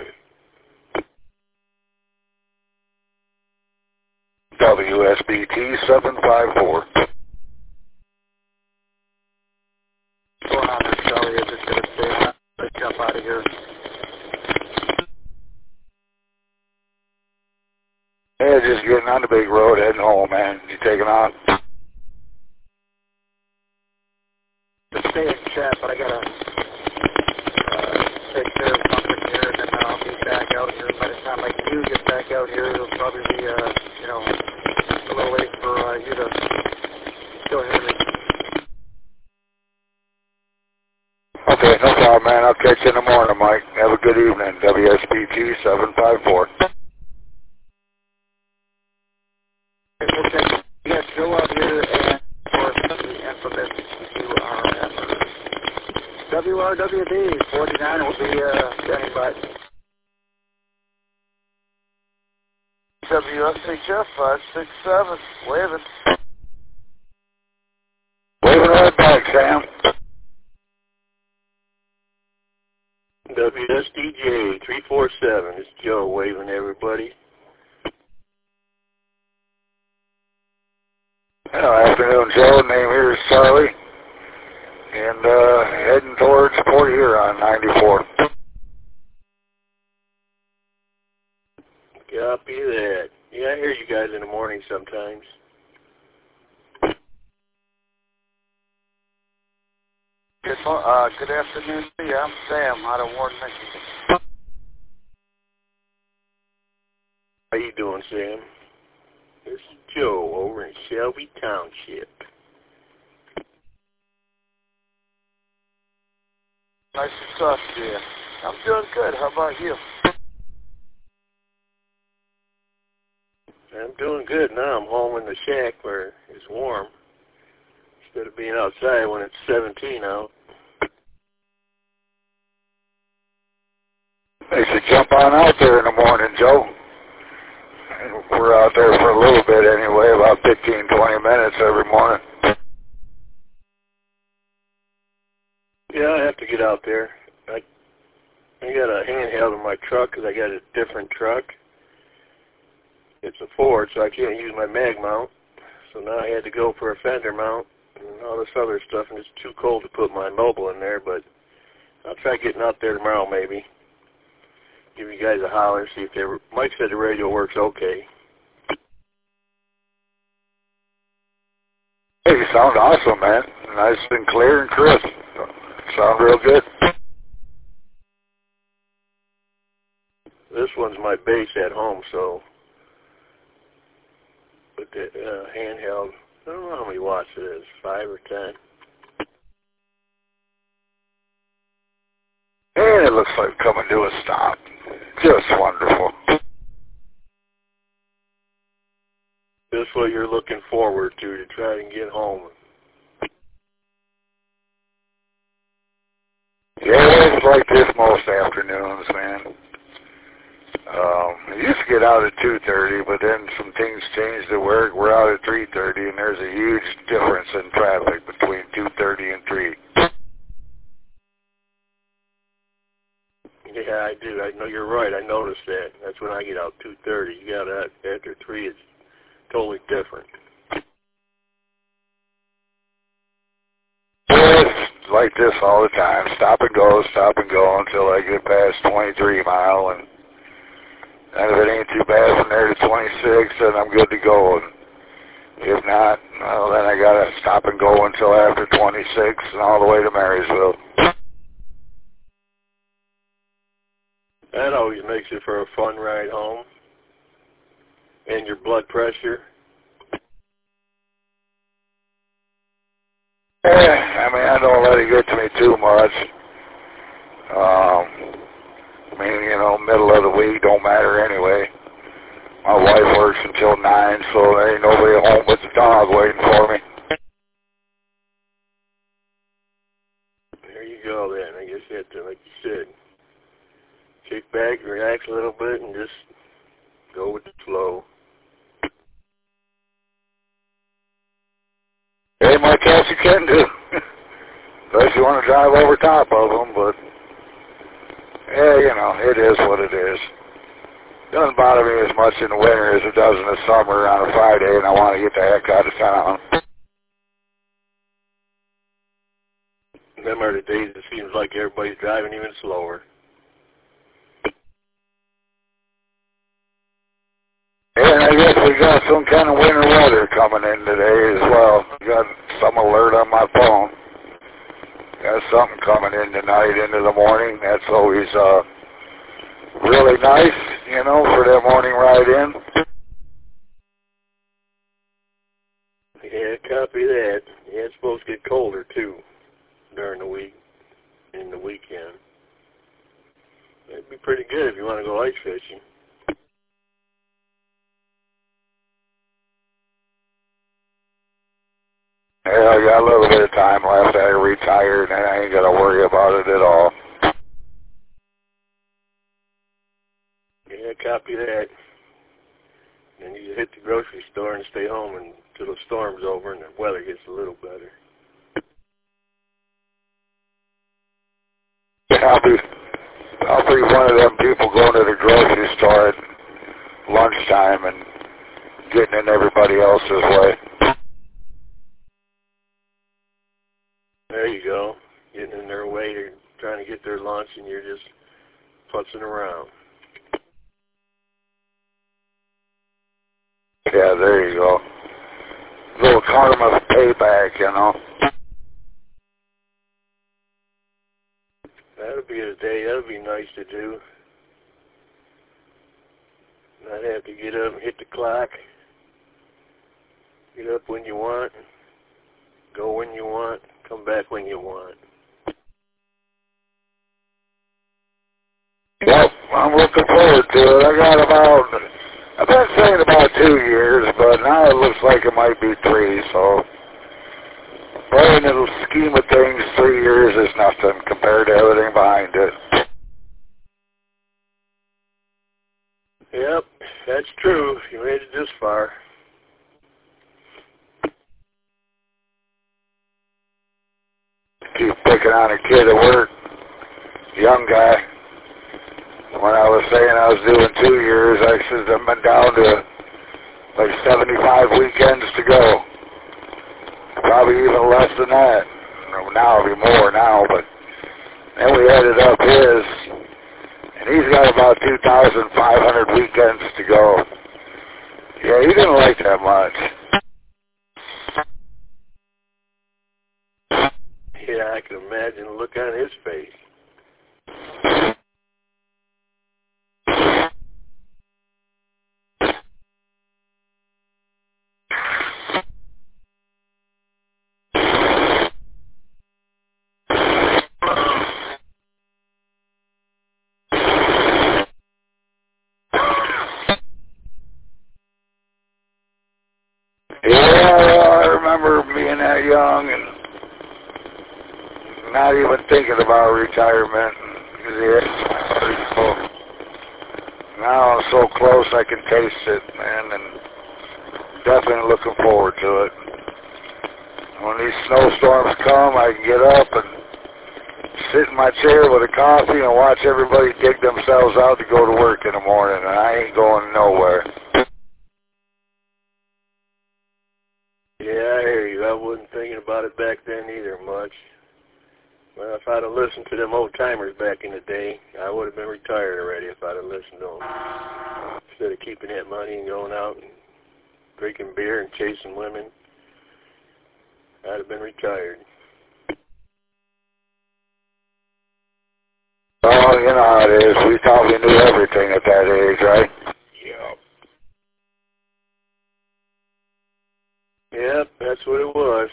Speaker 4: W S B T seven five four.
Speaker 2: What's going on there, Charlie? I'm just going to say, let's jump out of here.
Speaker 4: Yeah, just getting on the big road, heading home, man. You taking off?
Speaker 2: Just stay in chat, but I got to uh, take care of something here, and then I'll be back out here. By the time I do get back out here, it'll probably be, uh, you know,
Speaker 4: catch you in the morning, Mike. Have a good evening. W S P T seven five four.
Speaker 5: Yes, Joe out here, and for the infamous U R M. W R W D forty-nine will be uh, standing by.
Speaker 2: W S H F five six seven, waving.
Speaker 4: Waving right back, Sam.
Speaker 9: W S D J three four seven, it's Joe waving everybody.
Speaker 4: Hello, afternoon, Joe. Name here is Charlie. And uh, heading towards Port Huron, ninety-four.
Speaker 9: Copy that. Yeah, I hear you guys in the morning sometimes.
Speaker 2: Good, uh, good afternoon to you. I'm Sam out of Warren, Michigan.
Speaker 9: How you doing, Sam? This is Joe over in Shelby Township.
Speaker 2: Nice to talk to you. I'm doing good. How about you?
Speaker 9: I'm doing good now. I'm home in the shack where it's warm instead of being outside when it's seventeen out.
Speaker 4: They should jump on out there in the morning, Joe. We're out there for a little bit anyway, about fifteen, twenty minutes every morning.
Speaker 9: Yeah, I have to get out there. I I got a handheld in my truck because I got a different truck. It's a Ford, so I can't use my mag mount. So now I had to go for a fender mount and all this other stuff, and it's too cold to put my mobile in there, but I'll try getting out there tomorrow maybe. Give you guys a holler, see if they were, Mike said the radio works okay.
Speaker 4: Hey, you sound awesome, man. Nice and clear and crisp. Sound real good.
Speaker 9: This one's my base at home, so with the uh, handheld, I don't know how many watts it is, five or ten.
Speaker 4: And it looks like coming to a stop. Just wonderful.
Speaker 9: This is what you're looking forward to, to try and get home.
Speaker 4: Yeah, it's like this most afternoons, man. Um, I used to get out at two thirty, but then some things changed at work. We're out at three thirty, and there's a huge difference in traffic between two thirty and three.
Speaker 9: Yeah, I do. I know you're right. I noticed that. That's when I get out two thirty. You got out after three, it's totally different.
Speaker 4: Yeah, it's like this all the time. Stop and go, stop and go until I get past twenty-three mile, and and if it ain't too bad from there to twenty-six, then I'm good to go. And if not, well, then I gotta stop and go until after twenty-six and all the way to Marysville.
Speaker 9: That always makes it for a fun ride home. And your blood pressure.
Speaker 4: Yeah, I mean, I don't let it get to me too much. Um, I mean, you know, middle of the week don't matter anyway. My wife works until nine, so there ain't nobody home but the dog waiting for me.
Speaker 9: There you go then. I guess you have to, like you said, kick back, relax a little bit, and just go with the flow.
Speaker 4: Hey, much else you can do. Unless you want to drive over top of them, but yeah, you know, it is what it is. Doesn't bother me as much in the winter as it does in the summer on a Friday, and I want to get the heck out of town.
Speaker 9: Them are the days it seems like everybody's driving even slower.
Speaker 4: And I guess we got some kind of winter weather coming in today as well. Got some alert on my phone. Got something coming in tonight into the morning. That's always uh, really nice, you know, for that morning ride in.
Speaker 9: Yeah, copy that. Yeah, it's supposed to get colder, too, during the week, in the weekend. It'd be pretty good if you want to go ice fishing.
Speaker 4: Yeah, I got a little bit of time left. I retired, and I ain't got to worry about it at all.
Speaker 9: Yeah, copy that. Then you hit the grocery store and stay home until the storm's over and the weather gets a little better.
Speaker 4: I'll be, I'll be one of them people going to the grocery store at lunchtime and getting in everybody else's way.
Speaker 9: There you go. Getting in their way, they're trying to get their lunch and you're just putzing around.
Speaker 4: Yeah, there you go. Little karma payback, you know.
Speaker 9: That'll be a day. That'll be nice to do. Not have to get up and hit the clock. Get up when you want. Go when you want. Come back when you want.
Speaker 4: Yep, I'm looking forward to it. I got about, I've been saying about two years, but now it looks like it might be three, so. But in the scheme of things, three years is nothing compared to everything behind it.
Speaker 9: Yep, that's true. You made it this far.
Speaker 4: Keep picking on a kid at work, young guy. When I was saying I was doing two years, I said I've been down to like seventy-five weekends to go. Probably even less than that. Now it'll be more now, but then we added up his, and he's got about two thousand five hundred weekends to go. Yeah, he didn't like that much.
Speaker 9: Yeah, I can imagine the look on his face.
Speaker 4: Yeah, I remember being that young and not even thinking about retirement. Yeah, pretty cool. Now I'm so close I can taste it, man, and definitely looking forward to it. When these snowstorms come, I can get up and sit in my chair with a coffee and watch everybody dig themselves out to go to work in the morning, and I ain't going nowhere.
Speaker 9: Yeah, I hear you. I wasn't thinking about it back then either much. Well, if I'd have listened to them old-timers back in the day, I would have been retired already if I'd have listened to them. Instead of keeping that money and going out and drinking beer and chasing women, I'd have been retired.
Speaker 4: Oh, you know how it is. We thought we knew everything at that age, right?
Speaker 9: Yep. Yep, that's what it was.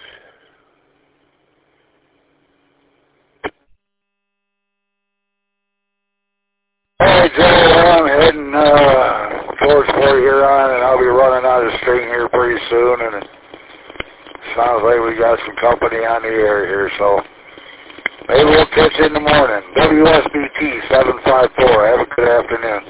Speaker 4: All right, Joe, I'm heading uh, towards Port Huron, and I'll be running out of string here pretty soon, and it sounds like we got some company on the air here, so maybe we'll catch you in the morning. W S B T seven five four. Have a good afternoon.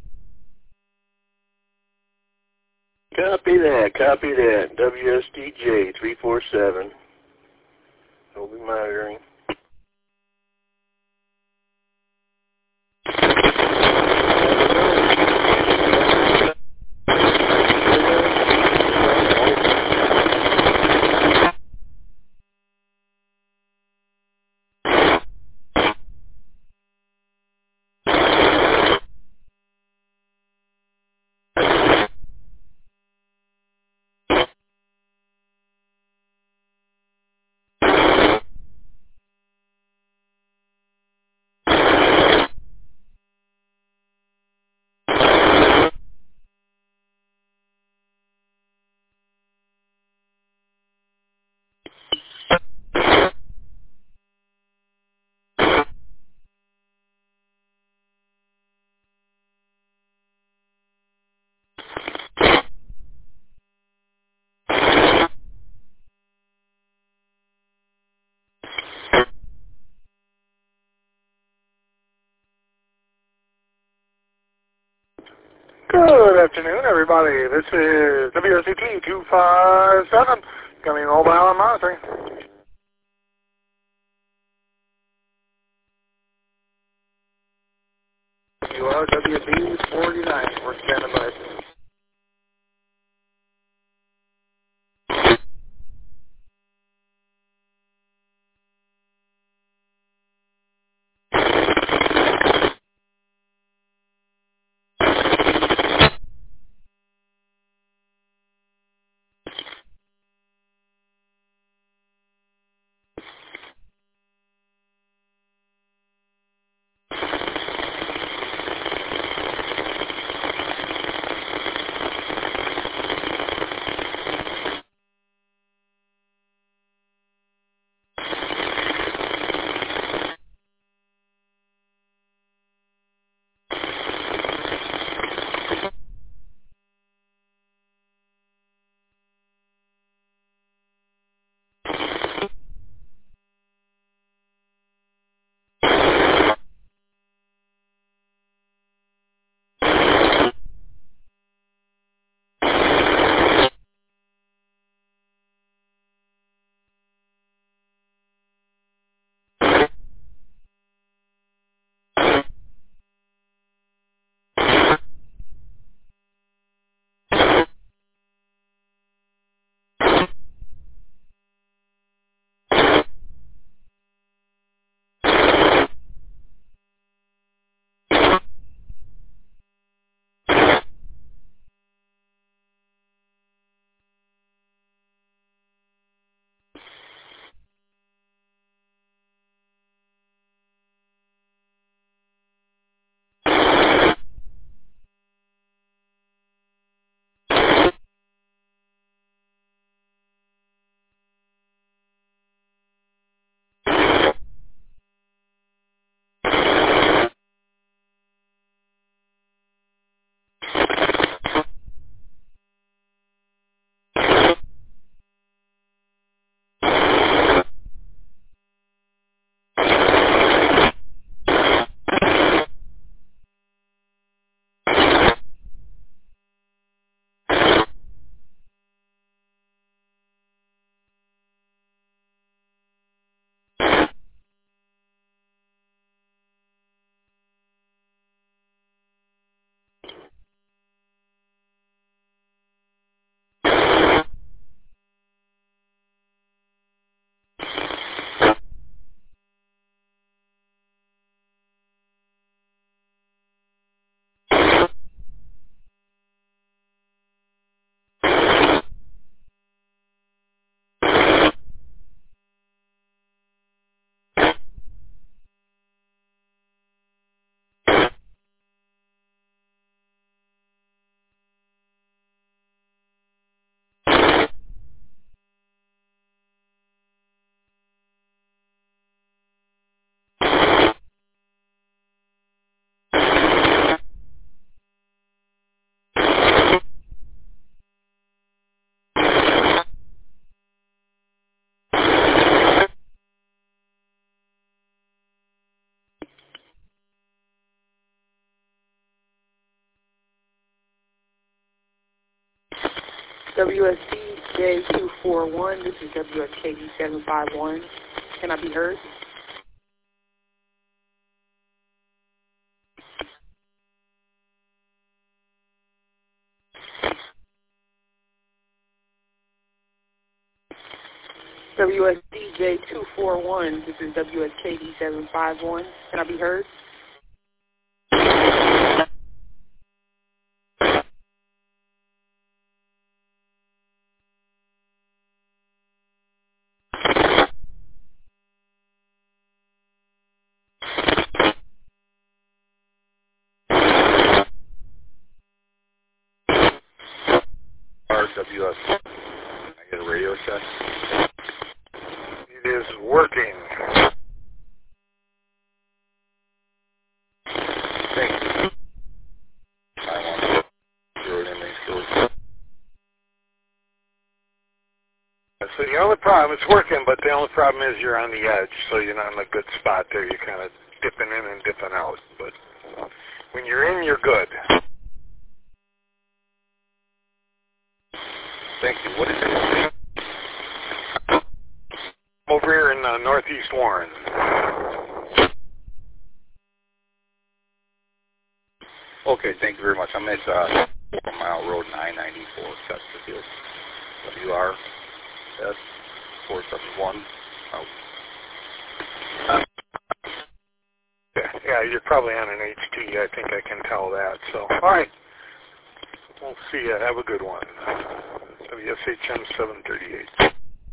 Speaker 9: Copy that, copy that. W S D J three four seven. I'll be monitoring.
Speaker 6: Good afternoon, everybody. This is W S C T two five seven, coming mobile and monitoring.
Speaker 5: W R W B forty-nine, we're standing by. W S C J two four one, this is W S K D seven five one. Can I be heard? W S C J two four one, this is W S K D seven five one. Can I be heard?
Speaker 4: W S. Can I get a radio check?
Speaker 6: It is working.
Speaker 4: Thank you. I want to do it in these schools.
Speaker 6: So the only problem, it's working, but the only problem is you're on the edge, so you're not in a good spot there. You're kind of dipping in and dipping out. But when you're in, you're good.
Speaker 3: Thank you. What is it? Over here in uh, Northeast Warren. Okay, thank you very much. I'm at uh, four Mile Road and I ninety-four, Chesterfield. W R S four seven one. Oh. Uh, yeah, yeah, you're probably on an H T. I think I can tell that. So, all right. We'll see you. Have a good one. W S H M seven thirty-eight.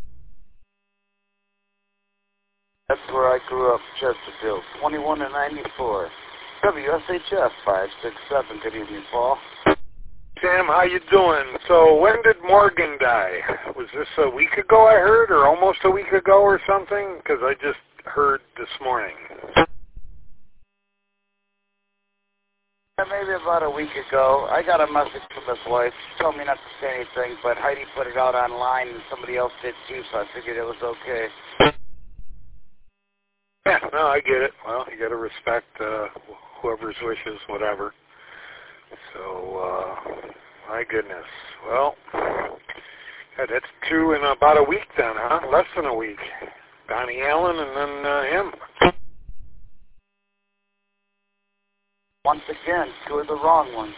Speaker 5: That's where I grew up, Chesterfield, twenty-one and ninety-four. W S H F five six seven. Good evening, Paul.
Speaker 3: Sam, how you doing? So when did Morgan die? Was this a week ago I heard, or almost a week ago or something? Because I just heard this morning.
Speaker 5: Maybe about a week ago. I got a message from his wife. She told me not to say anything, but Heidi put it out online and somebody else did too, so I figured it was okay.
Speaker 3: Yeah, no, I get it. Well, you got to respect uh, whoever's wishes, whatever. So, uh, my goodness. Well, yeah, that's two in about a week then, huh? Less than a week. Donnie Allen and then uh, him.
Speaker 5: Once again, two of the wrong ones.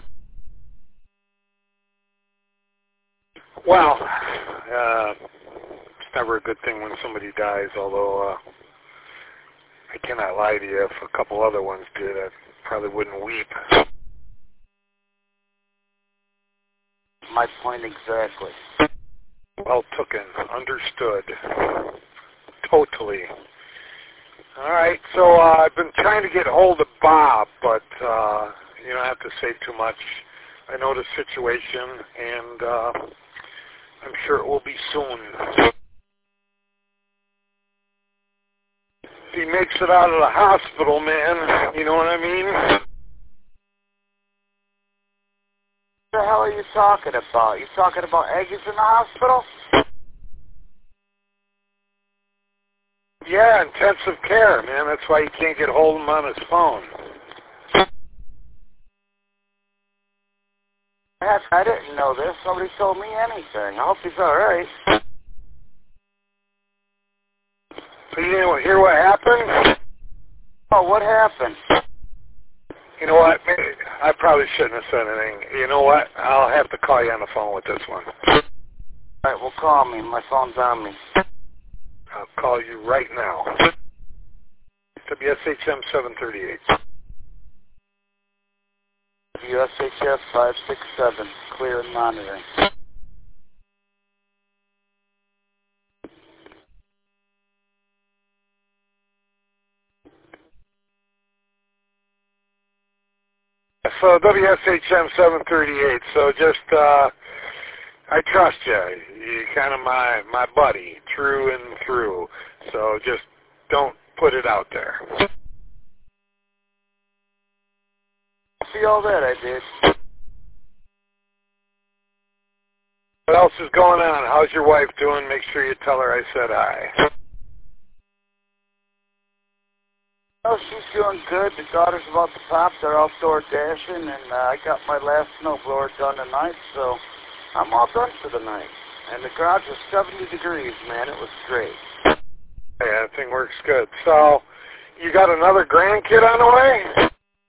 Speaker 3: Well, uh, it's never a good thing when somebody dies, although uh, I cannot lie to you. If a couple other ones did, I probably wouldn't weep.
Speaker 5: My point exactly.
Speaker 3: Well taken. Understood. Totally. All right, so uh, I've been trying to get hold of Bob, but uh, you don't have to say too much. I know the situation, and uh, I'm sure it will be soon. If he makes it out of the hospital, man, you know what I mean?
Speaker 5: What the hell are you talking about? You talking about Aggies in the hospital?
Speaker 3: Yeah, intensive care, man. That's why you can't get hold of him on his phone.
Speaker 5: Heck, I didn't know this. Nobody told me anything. I hope he's all right.
Speaker 3: So you didn't hear what happened?
Speaker 5: Oh, what happened?
Speaker 3: You know what? Maybe, I probably shouldn't have said anything. You know what? I'll have to call you on the phone with this one.
Speaker 5: All right, well, call me. My phone's on me.
Speaker 3: I'll call you right now. W S H M seven thirty-eight.
Speaker 5: W S H F five six seven. Clear and monitoring.
Speaker 3: So W S H M seven thirty-eight. So just, uh, I trust you. You're kind of my, my buddy, through and through. So just don't put it out there.
Speaker 5: See all that I did.
Speaker 3: What else is going on? How's your wife doing? Make sure you tell her I said hi.
Speaker 5: Oh, she's doing good. The daughter's about to pop. They're outdoor dashing, and uh, I got my last snowblower done tonight, so I'm all done for the night. And the garage was seventy degrees, man. It was great.
Speaker 3: Yeah, that thing works good. So, you got another grandkid on the way?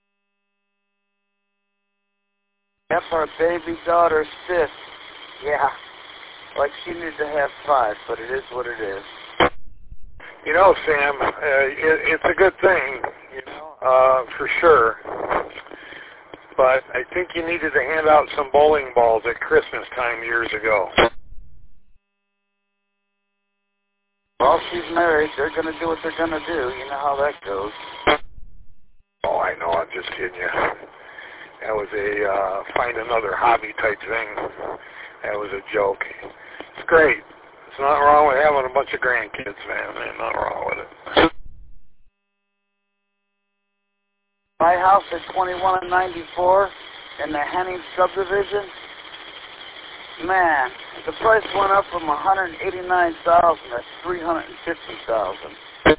Speaker 5: That's our baby daughter's fifth. Yeah, like she needed to have five, but it is what it is.
Speaker 3: You know, Sam, uh, it, it's a good thing, you know, uh, for sure. But I think you needed to hand out some bowling balls at Christmas time years ago.
Speaker 5: Well, she's married. They're going to do what they're going to do. You know how that goes.
Speaker 3: Oh, I know. I'm just kidding you. That was a uh, find another hobby type thing. That was a joke. It's great. There's nothing wrong with having a bunch of grandkids, man. There's nothing wrong with it.
Speaker 5: My house at twenty-one and ninety-four in the Henning subdivision, man, the price went up from one hundred eighty-nine thousand dollars to three hundred fifty thousand dollars.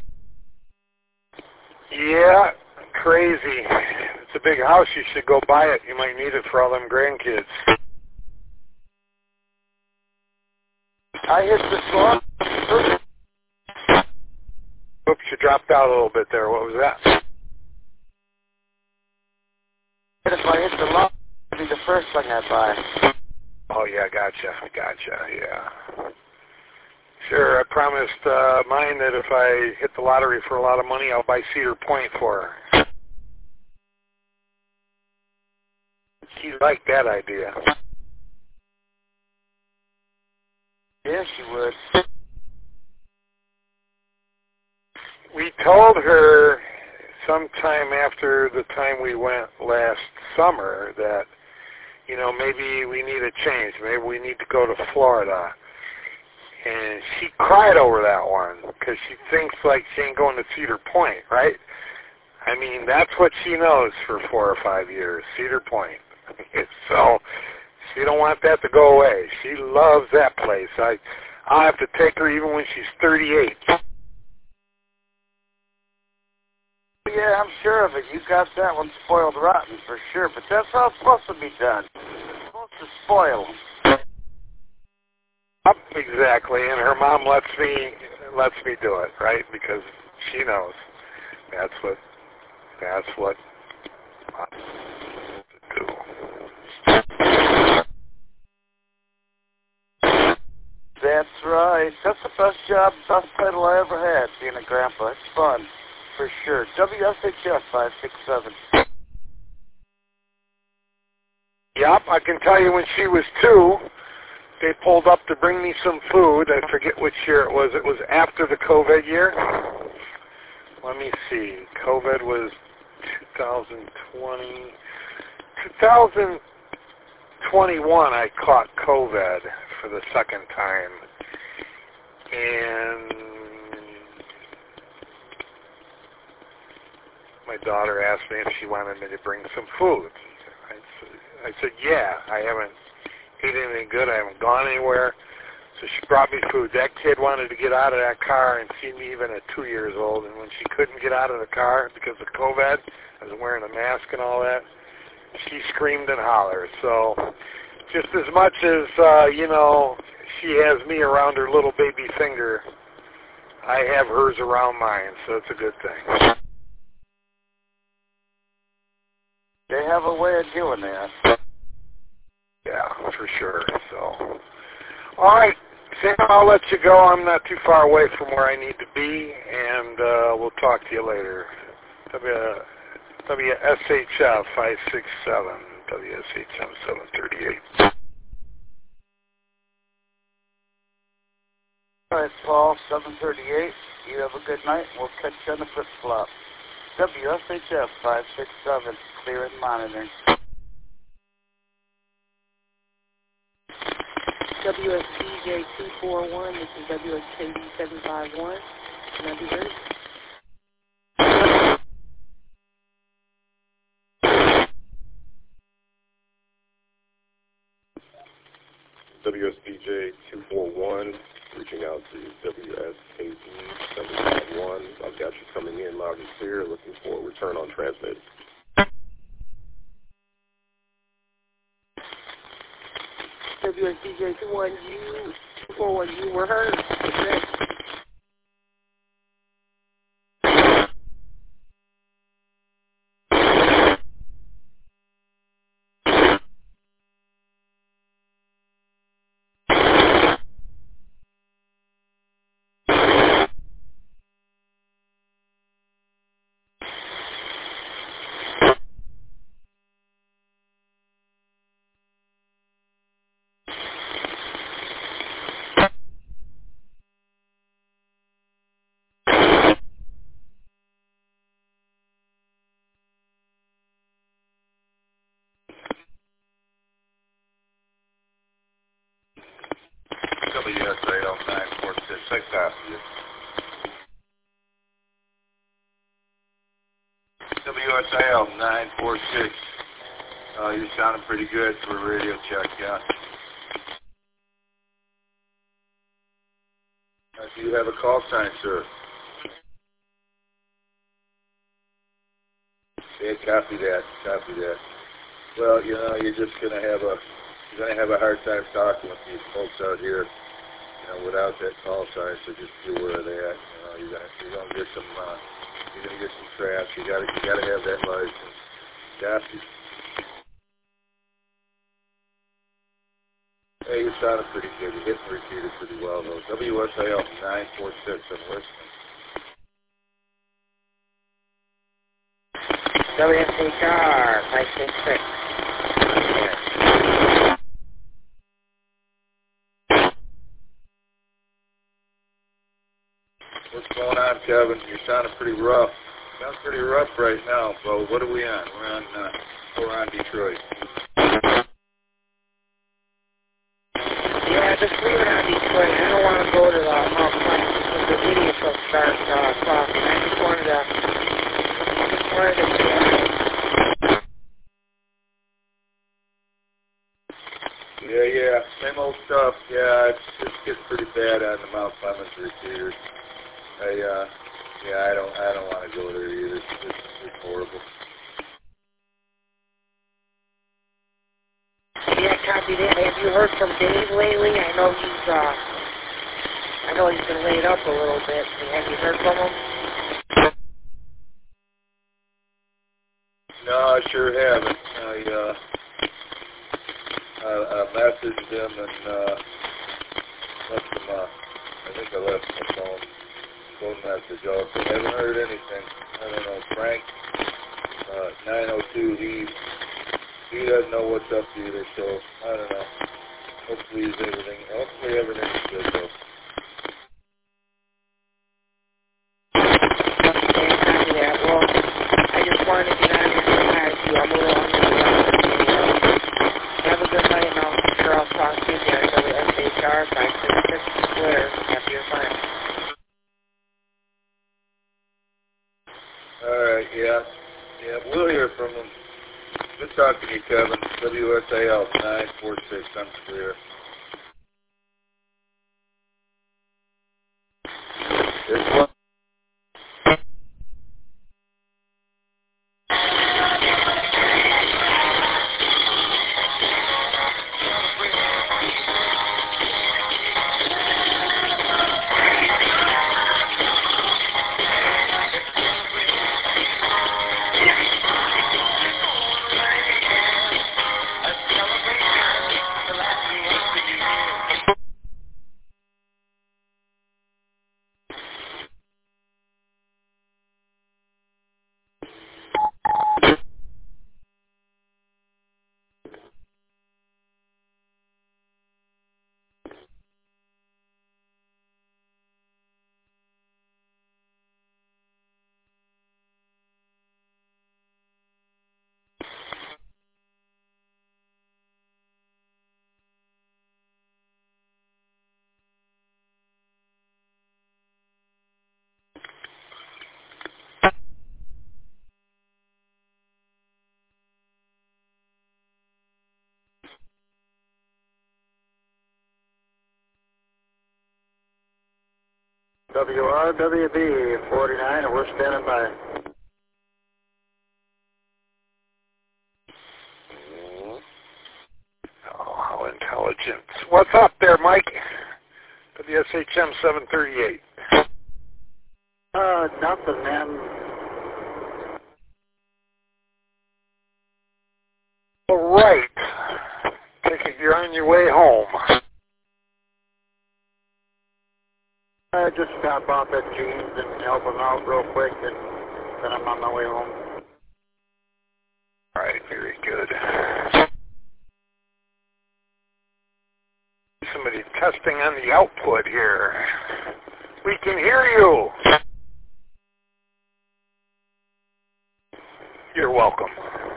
Speaker 3: Yeah, crazy. It's a big house. You should go buy it. You might need it for all them grandkids.
Speaker 5: I hit the floor.
Speaker 6: Oops, you dropped out a little bit there. What was that?
Speaker 5: If I hit the lock, it'd be the first thing I'd buy.
Speaker 6: Oh, yeah, gotcha, gotcha, yeah. Sure, I promised uh, mine that if I hit the lottery for a lot of money, I'll buy Cedar Point for her. She liked that idea.
Speaker 5: Yeah, she would.
Speaker 6: We told her sometime after the time we went last summer that, you know, maybe we need a change. Maybe we need to go to Florida. And she cried over that one because she thinks like she ain't going to Cedar Point, right? I mean, that's what she knows for four or five years, Cedar Point. So she don't want that to go away. She loves that place. I, I'll have to take her even when she's thirty-eight.
Speaker 5: Yeah, I'm sure of it. You got that one spoiled rotten for sure, but that's how it's supposed to be done. It's supposed to spoil them.
Speaker 6: Exactly, and her mom lets me lets me do it, right? Because she knows that's what that's what I'm to do.
Speaker 5: That's right. That's the best job, best title I ever had, being a grandpa. It's fun, for sure. W S H F five six seven.
Speaker 6: Yep, I can tell you when she was two, they pulled up to bring me some food. I forget which year it was. It was after the COVID year. Let me see. COVID was two thousand twenty. two thousand twenty-one, I caught COVID for the second time. And my daughter asked me if she wanted me to bring some food. I said, I said yeah, I haven't ate anything good. I haven't gone anywhere. So she brought me food. That kid wanted to get out of that car and see me even at two years old. And when she couldn't get out of the car because of COVID, I was wearing a mask and all that, she screamed and hollered. So just as much as, uh, you know, she has me around her little baby finger, I have hers around mine. So it's a good thing.
Speaker 5: They have a way of doing that.
Speaker 6: Yeah, for sure. So, all right, Sam, I'll let you go. I'm not too far away from where I need to be, and uh, we'll talk to you later. W S H F five six seven, W S H F seven thirty-eight.
Speaker 5: All right, Paul, seven thirty-eight. You have a good night. We'll catch you on the flip-flop. W S H F five six seven, clear and monitoring.
Speaker 8: W S P J two four one, this is W S K D seven five one. Can I be heard?
Speaker 10: W S P J two four one, reaching out to W S K D seven five one. I've got you coming in loud and clear, looking for a return on transmit.
Speaker 8: W S P J two one, you, two four one, you were heard. Okay.
Speaker 11: W S A L nine four six, I copy you. W S A L nine four six, uh, you're sounding pretty good for a radio check, yeah. Uh, do you have a call sign, sir? Yeah, copy that, copy that. Well, you know, you're just gonna have a you're gonna have a hard time talking with these folks out here. you know, without that call sign, so just be aware of that. You know, you're gonna you're gonna get some uh, you're gonna get some traps. You gotta you gotta have that license. Got to. Hey, you sounded pretty good. You hit and repeated pretty well though. W S A L nine four six. I'm listening.
Speaker 8: W S H R five six six.
Speaker 11: What's going on, Kevin? You're sounding pretty rough. Sounds pretty rough right now, Bo. What are we on? We're on, uh, we're on Detroit.
Speaker 8: Yeah, just leave it on Detroit. I don't want to go to the Mount Pleasant because the idiots will start uh, talking. I just wanted to, just wanted to say that.
Speaker 11: Yeah, yeah, same old stuff. Yeah, it's just gets pretty bad on the Mount Clemens repeaters. I, uh, yeah, I don't, I don't want to go there either. It's, it's, it's horrible.
Speaker 8: Yeah, copy that. Have you heard from Dave lately? I know he's, uh, I know he's been laid up a little bit. Have you heard from him?
Speaker 11: No, I sure haven't. I, uh, I, I messaged him and, uh, left him, uh, I think I left him a phone, phone message off. I haven't heard anything. I don't know. Frank, uh, nine oh two, he, he doesn't know what's up either, so I don't know. Hopefully he's everything, hopefully everything's good though.
Speaker 8: Yeah, well, I just wanted to get on here and say hi to you. I'm a little under the weather. Have a good night, and I'm sure I'll talk to you again. W S H R five six six Blair. Happy your time.
Speaker 11: All right, yeah. Yeah, we'll hear from him. Good talking to you, Kevin. W S A L nine four six, I'm clear. There's one.
Speaker 5: W R W B forty-nine, and we're standing by.
Speaker 6: Oh, how intelligent. What's up there, Mike? W S H M seven thirty-eight.
Speaker 5: Uh, nothing, man.
Speaker 6: All right. Take it you're on your way home.
Speaker 5: I just stop off at Gene's and help them out real quick, and then I'm on my way home.
Speaker 6: All right, very good. Somebody testing on the output here. We can hear you. You're welcome.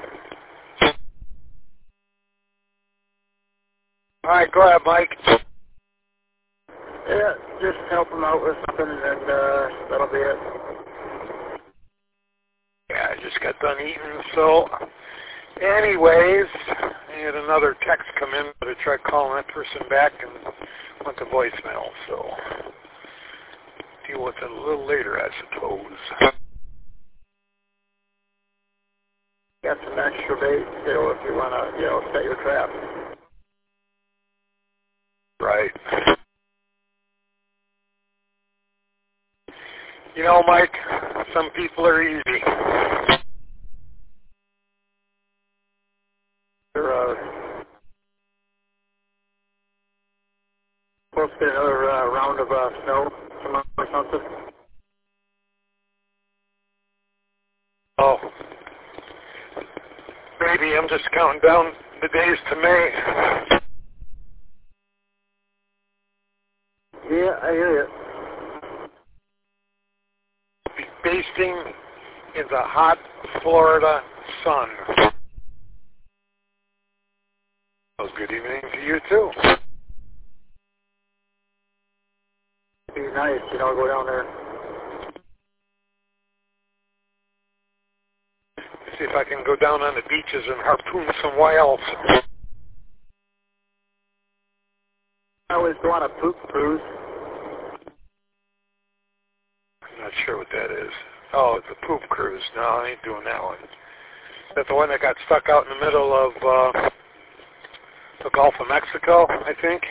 Speaker 6: All right, go ahead, Mike.
Speaker 5: Yeah, just help them out with something, and uh, that'll be it.
Speaker 6: Yeah, I just got done eating, so anyways, I had another text come in, but I tried calling that person back and went to voicemail, so deal with it a little later, I suppose.
Speaker 5: Got some extra bait still if you want to, you know, set your trap.
Speaker 6: Right. You know, Mike, some people are easy.
Speaker 2: They're, uh, supposed to get another uh, round of uh, snow tomorrow or something.
Speaker 6: Oh. Maybe I'm just counting down the days to May.
Speaker 2: Yeah, I hear you.
Speaker 6: Be basting in the hot Florida sun. Well, good evening to you too.
Speaker 2: Be nice, you know, go down there.
Speaker 6: See if I can go down on the beaches and harpoon some whales.
Speaker 2: I always go on a poop cruise.
Speaker 6: I'm not sure what that is. Oh, it's a poop cruise. No, I ain't doing that one. Is that the one that got stuck out in the middle of uh, the Gulf of Mexico, I think?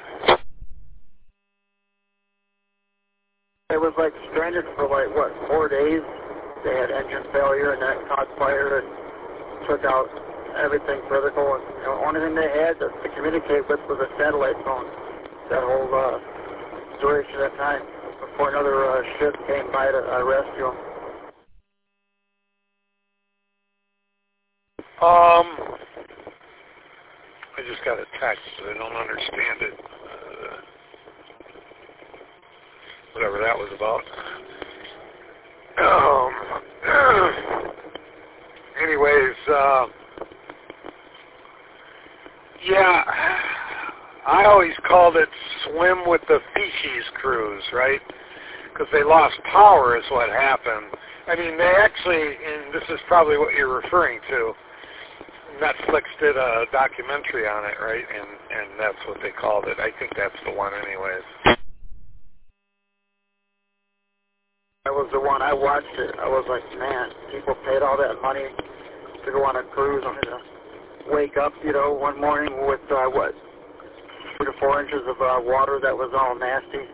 Speaker 2: It was like stranded for like, what, four days? They had engine failure and that caught fire and took out everything vertical. And the only thing they had to, to communicate with was a satellite phone that whole uh, duration of time before another uh, ship came by to uh, rescue them.
Speaker 6: Um, I just got a text, but I don't understand it. Uh, whatever that was about. Um, anyways, uh, yeah, I always called it swim with the fishies cruise, right? Because they lost power is what happened. I mean, they actually, and this is probably what you're referring to, Netflix did a documentary on it, right? And, and that's what they called it. I think that's the one anyways.
Speaker 2: That was the one. I watched it. I was like, man, people paid all that money to go on a cruise. I'm going to wake up, you know, one morning with, uh, what, three to four inches of uh, water that was all nasty.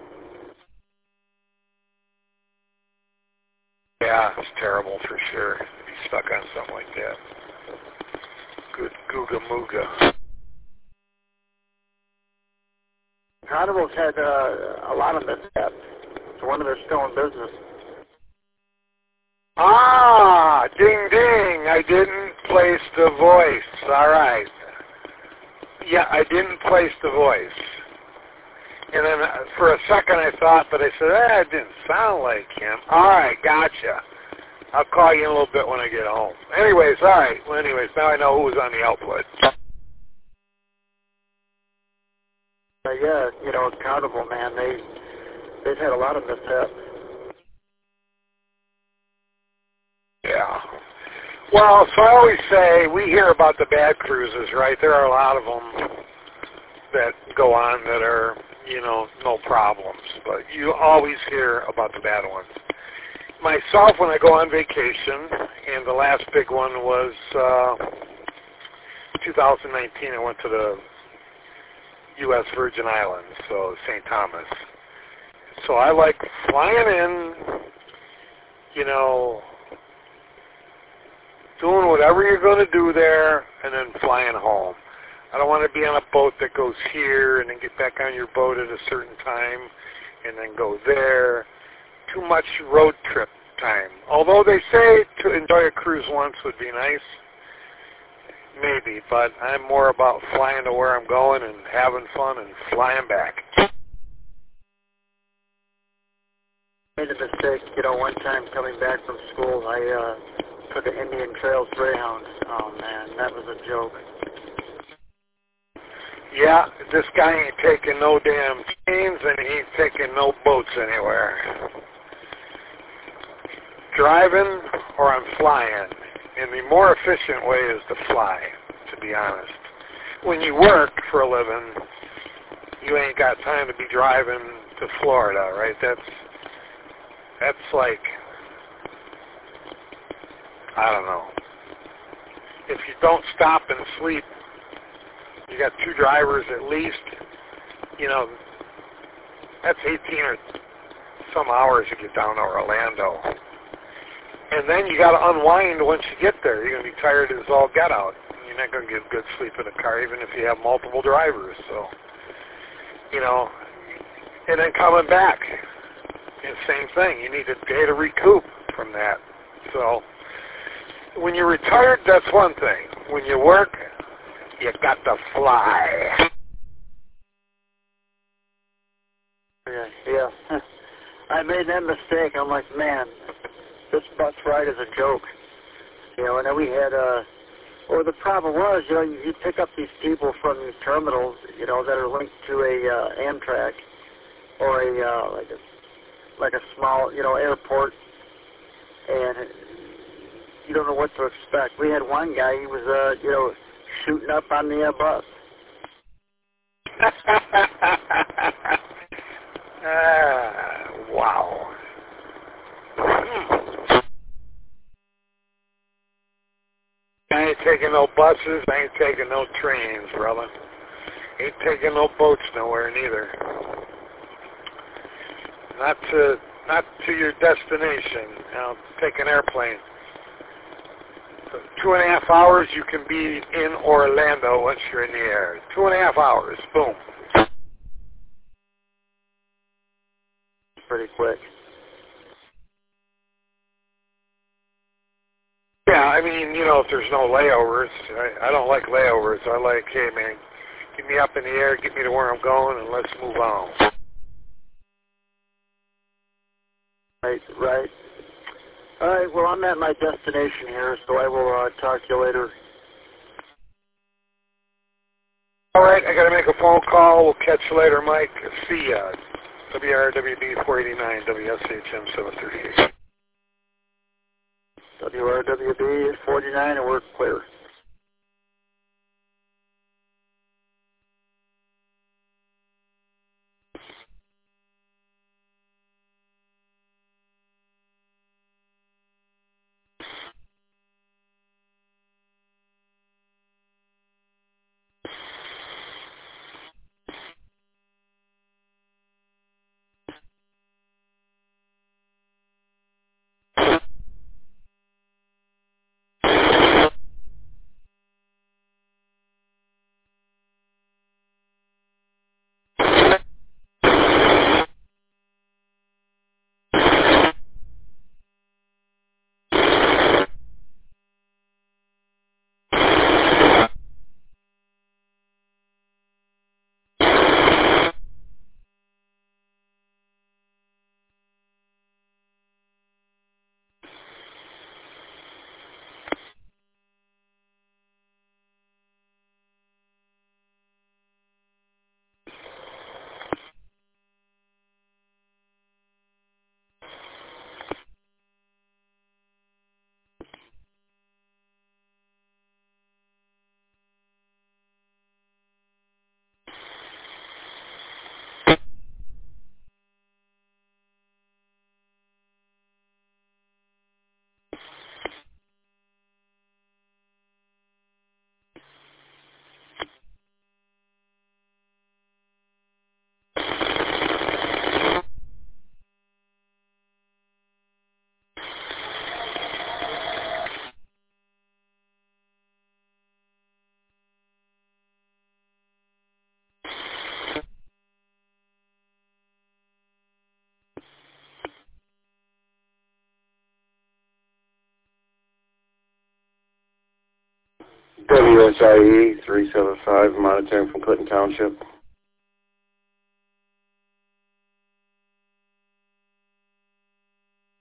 Speaker 6: Yeah, it's terrible for sure. Be stuck on something like that. Good googa mooga.
Speaker 2: Carnival's had uh, a lot of missteps. It's one of their still in business.
Speaker 6: Ah, ding ding, I didn't place the voice. All right. Yeah, I didn't place the voice. And then uh, for a second I thought, but I said, eh, it didn't sound like him. All right, gotcha. I'll call you in a little bit when I get home. Anyways, all right. Well, anyways, now I know who was on the output.
Speaker 2: Uh, yeah, you know, Carnival, man, they, they've had a lot of missteps.
Speaker 6: Yeah. Well, so I always say we hear about the bad cruises, right? There are a lot of them that go on that are, you know, no problems. But you always hear about the bad ones. Myself, when I go on vacation, and the last big one was uh, two thousand nineteen, I went to the U S Virgin Islands, so Saint Thomas. So I like flying in, you know, doing whatever you're going to do there, and then flying home. I don't want to be on a boat that goes here and then get back on your boat at a certain time and then go there. Too much road trip time. Although they say to enjoy a cruise once would be nice, maybe, but I'm more about flying to where I'm going and having fun and flying back.
Speaker 2: Made a mistake, you know, one time coming back from school, I uh, took an Indian Trails Greyhound. Oh, man, that was a joke.
Speaker 6: Yeah, this guy ain't taking no damn trains and he ain't taking no boats anywhere. Driving or I'm flying. And the more efficient way is to fly, to be honest. When you work for a living, you ain't got time to be driving to Florida, right? That's, that's like, I don't know. If you don't stop and sleep, you got two drivers at least, you know, that's eighteen or some hours to get down to Orlando. And then you got to unwind once you get there. You're going to be tired as all get out. You're not going to get good sleep in the car, even if you have multiple drivers. So, you know, and then coming back, and same thing. You need a day to recoup from that. So, when you're retired, that's one thing. When you work, you got to fly.
Speaker 5: Yeah, yeah. I made that mistake. I'm like, man, this bus ride is a joke. You know, and then we had, uh, well, the problem was, you know, you, you pick up these people from these terminals, you know, that are linked to a uh, Amtrak or a, uh, like a, like a small, you know, airport, and you don't know what to expect. We had one guy, he was, uh, you know, shooting up on the uh, bus.
Speaker 6: Ah, wow. I ain't taking no buses, I ain't taking no trains, brother. Ain't taking no boats nowhere neither. Not to not to your destination. Now take an airplane. So two and a half hours you can be in Orlando once you're in the air. Two and a half hours, boom.
Speaker 5: Pretty quick.
Speaker 6: Yeah, I mean, you know, if there's no layovers, I, I don't like layovers. I like, hey, man, get me up in the air, get me to where I'm going, and let's move on.
Speaker 5: Right, right. All right, well, I'm at my destination here, so I will uh, talk to you later.
Speaker 6: All right, I got to make a phone call. We'll catch you later, Mike. See ya. W R W D four eighty-nine, W S H M seven thirty-eight.
Speaker 5: W R W D forty-nine, and we're clear.
Speaker 10: W S I E three seven five, monitoring from Clinton Township.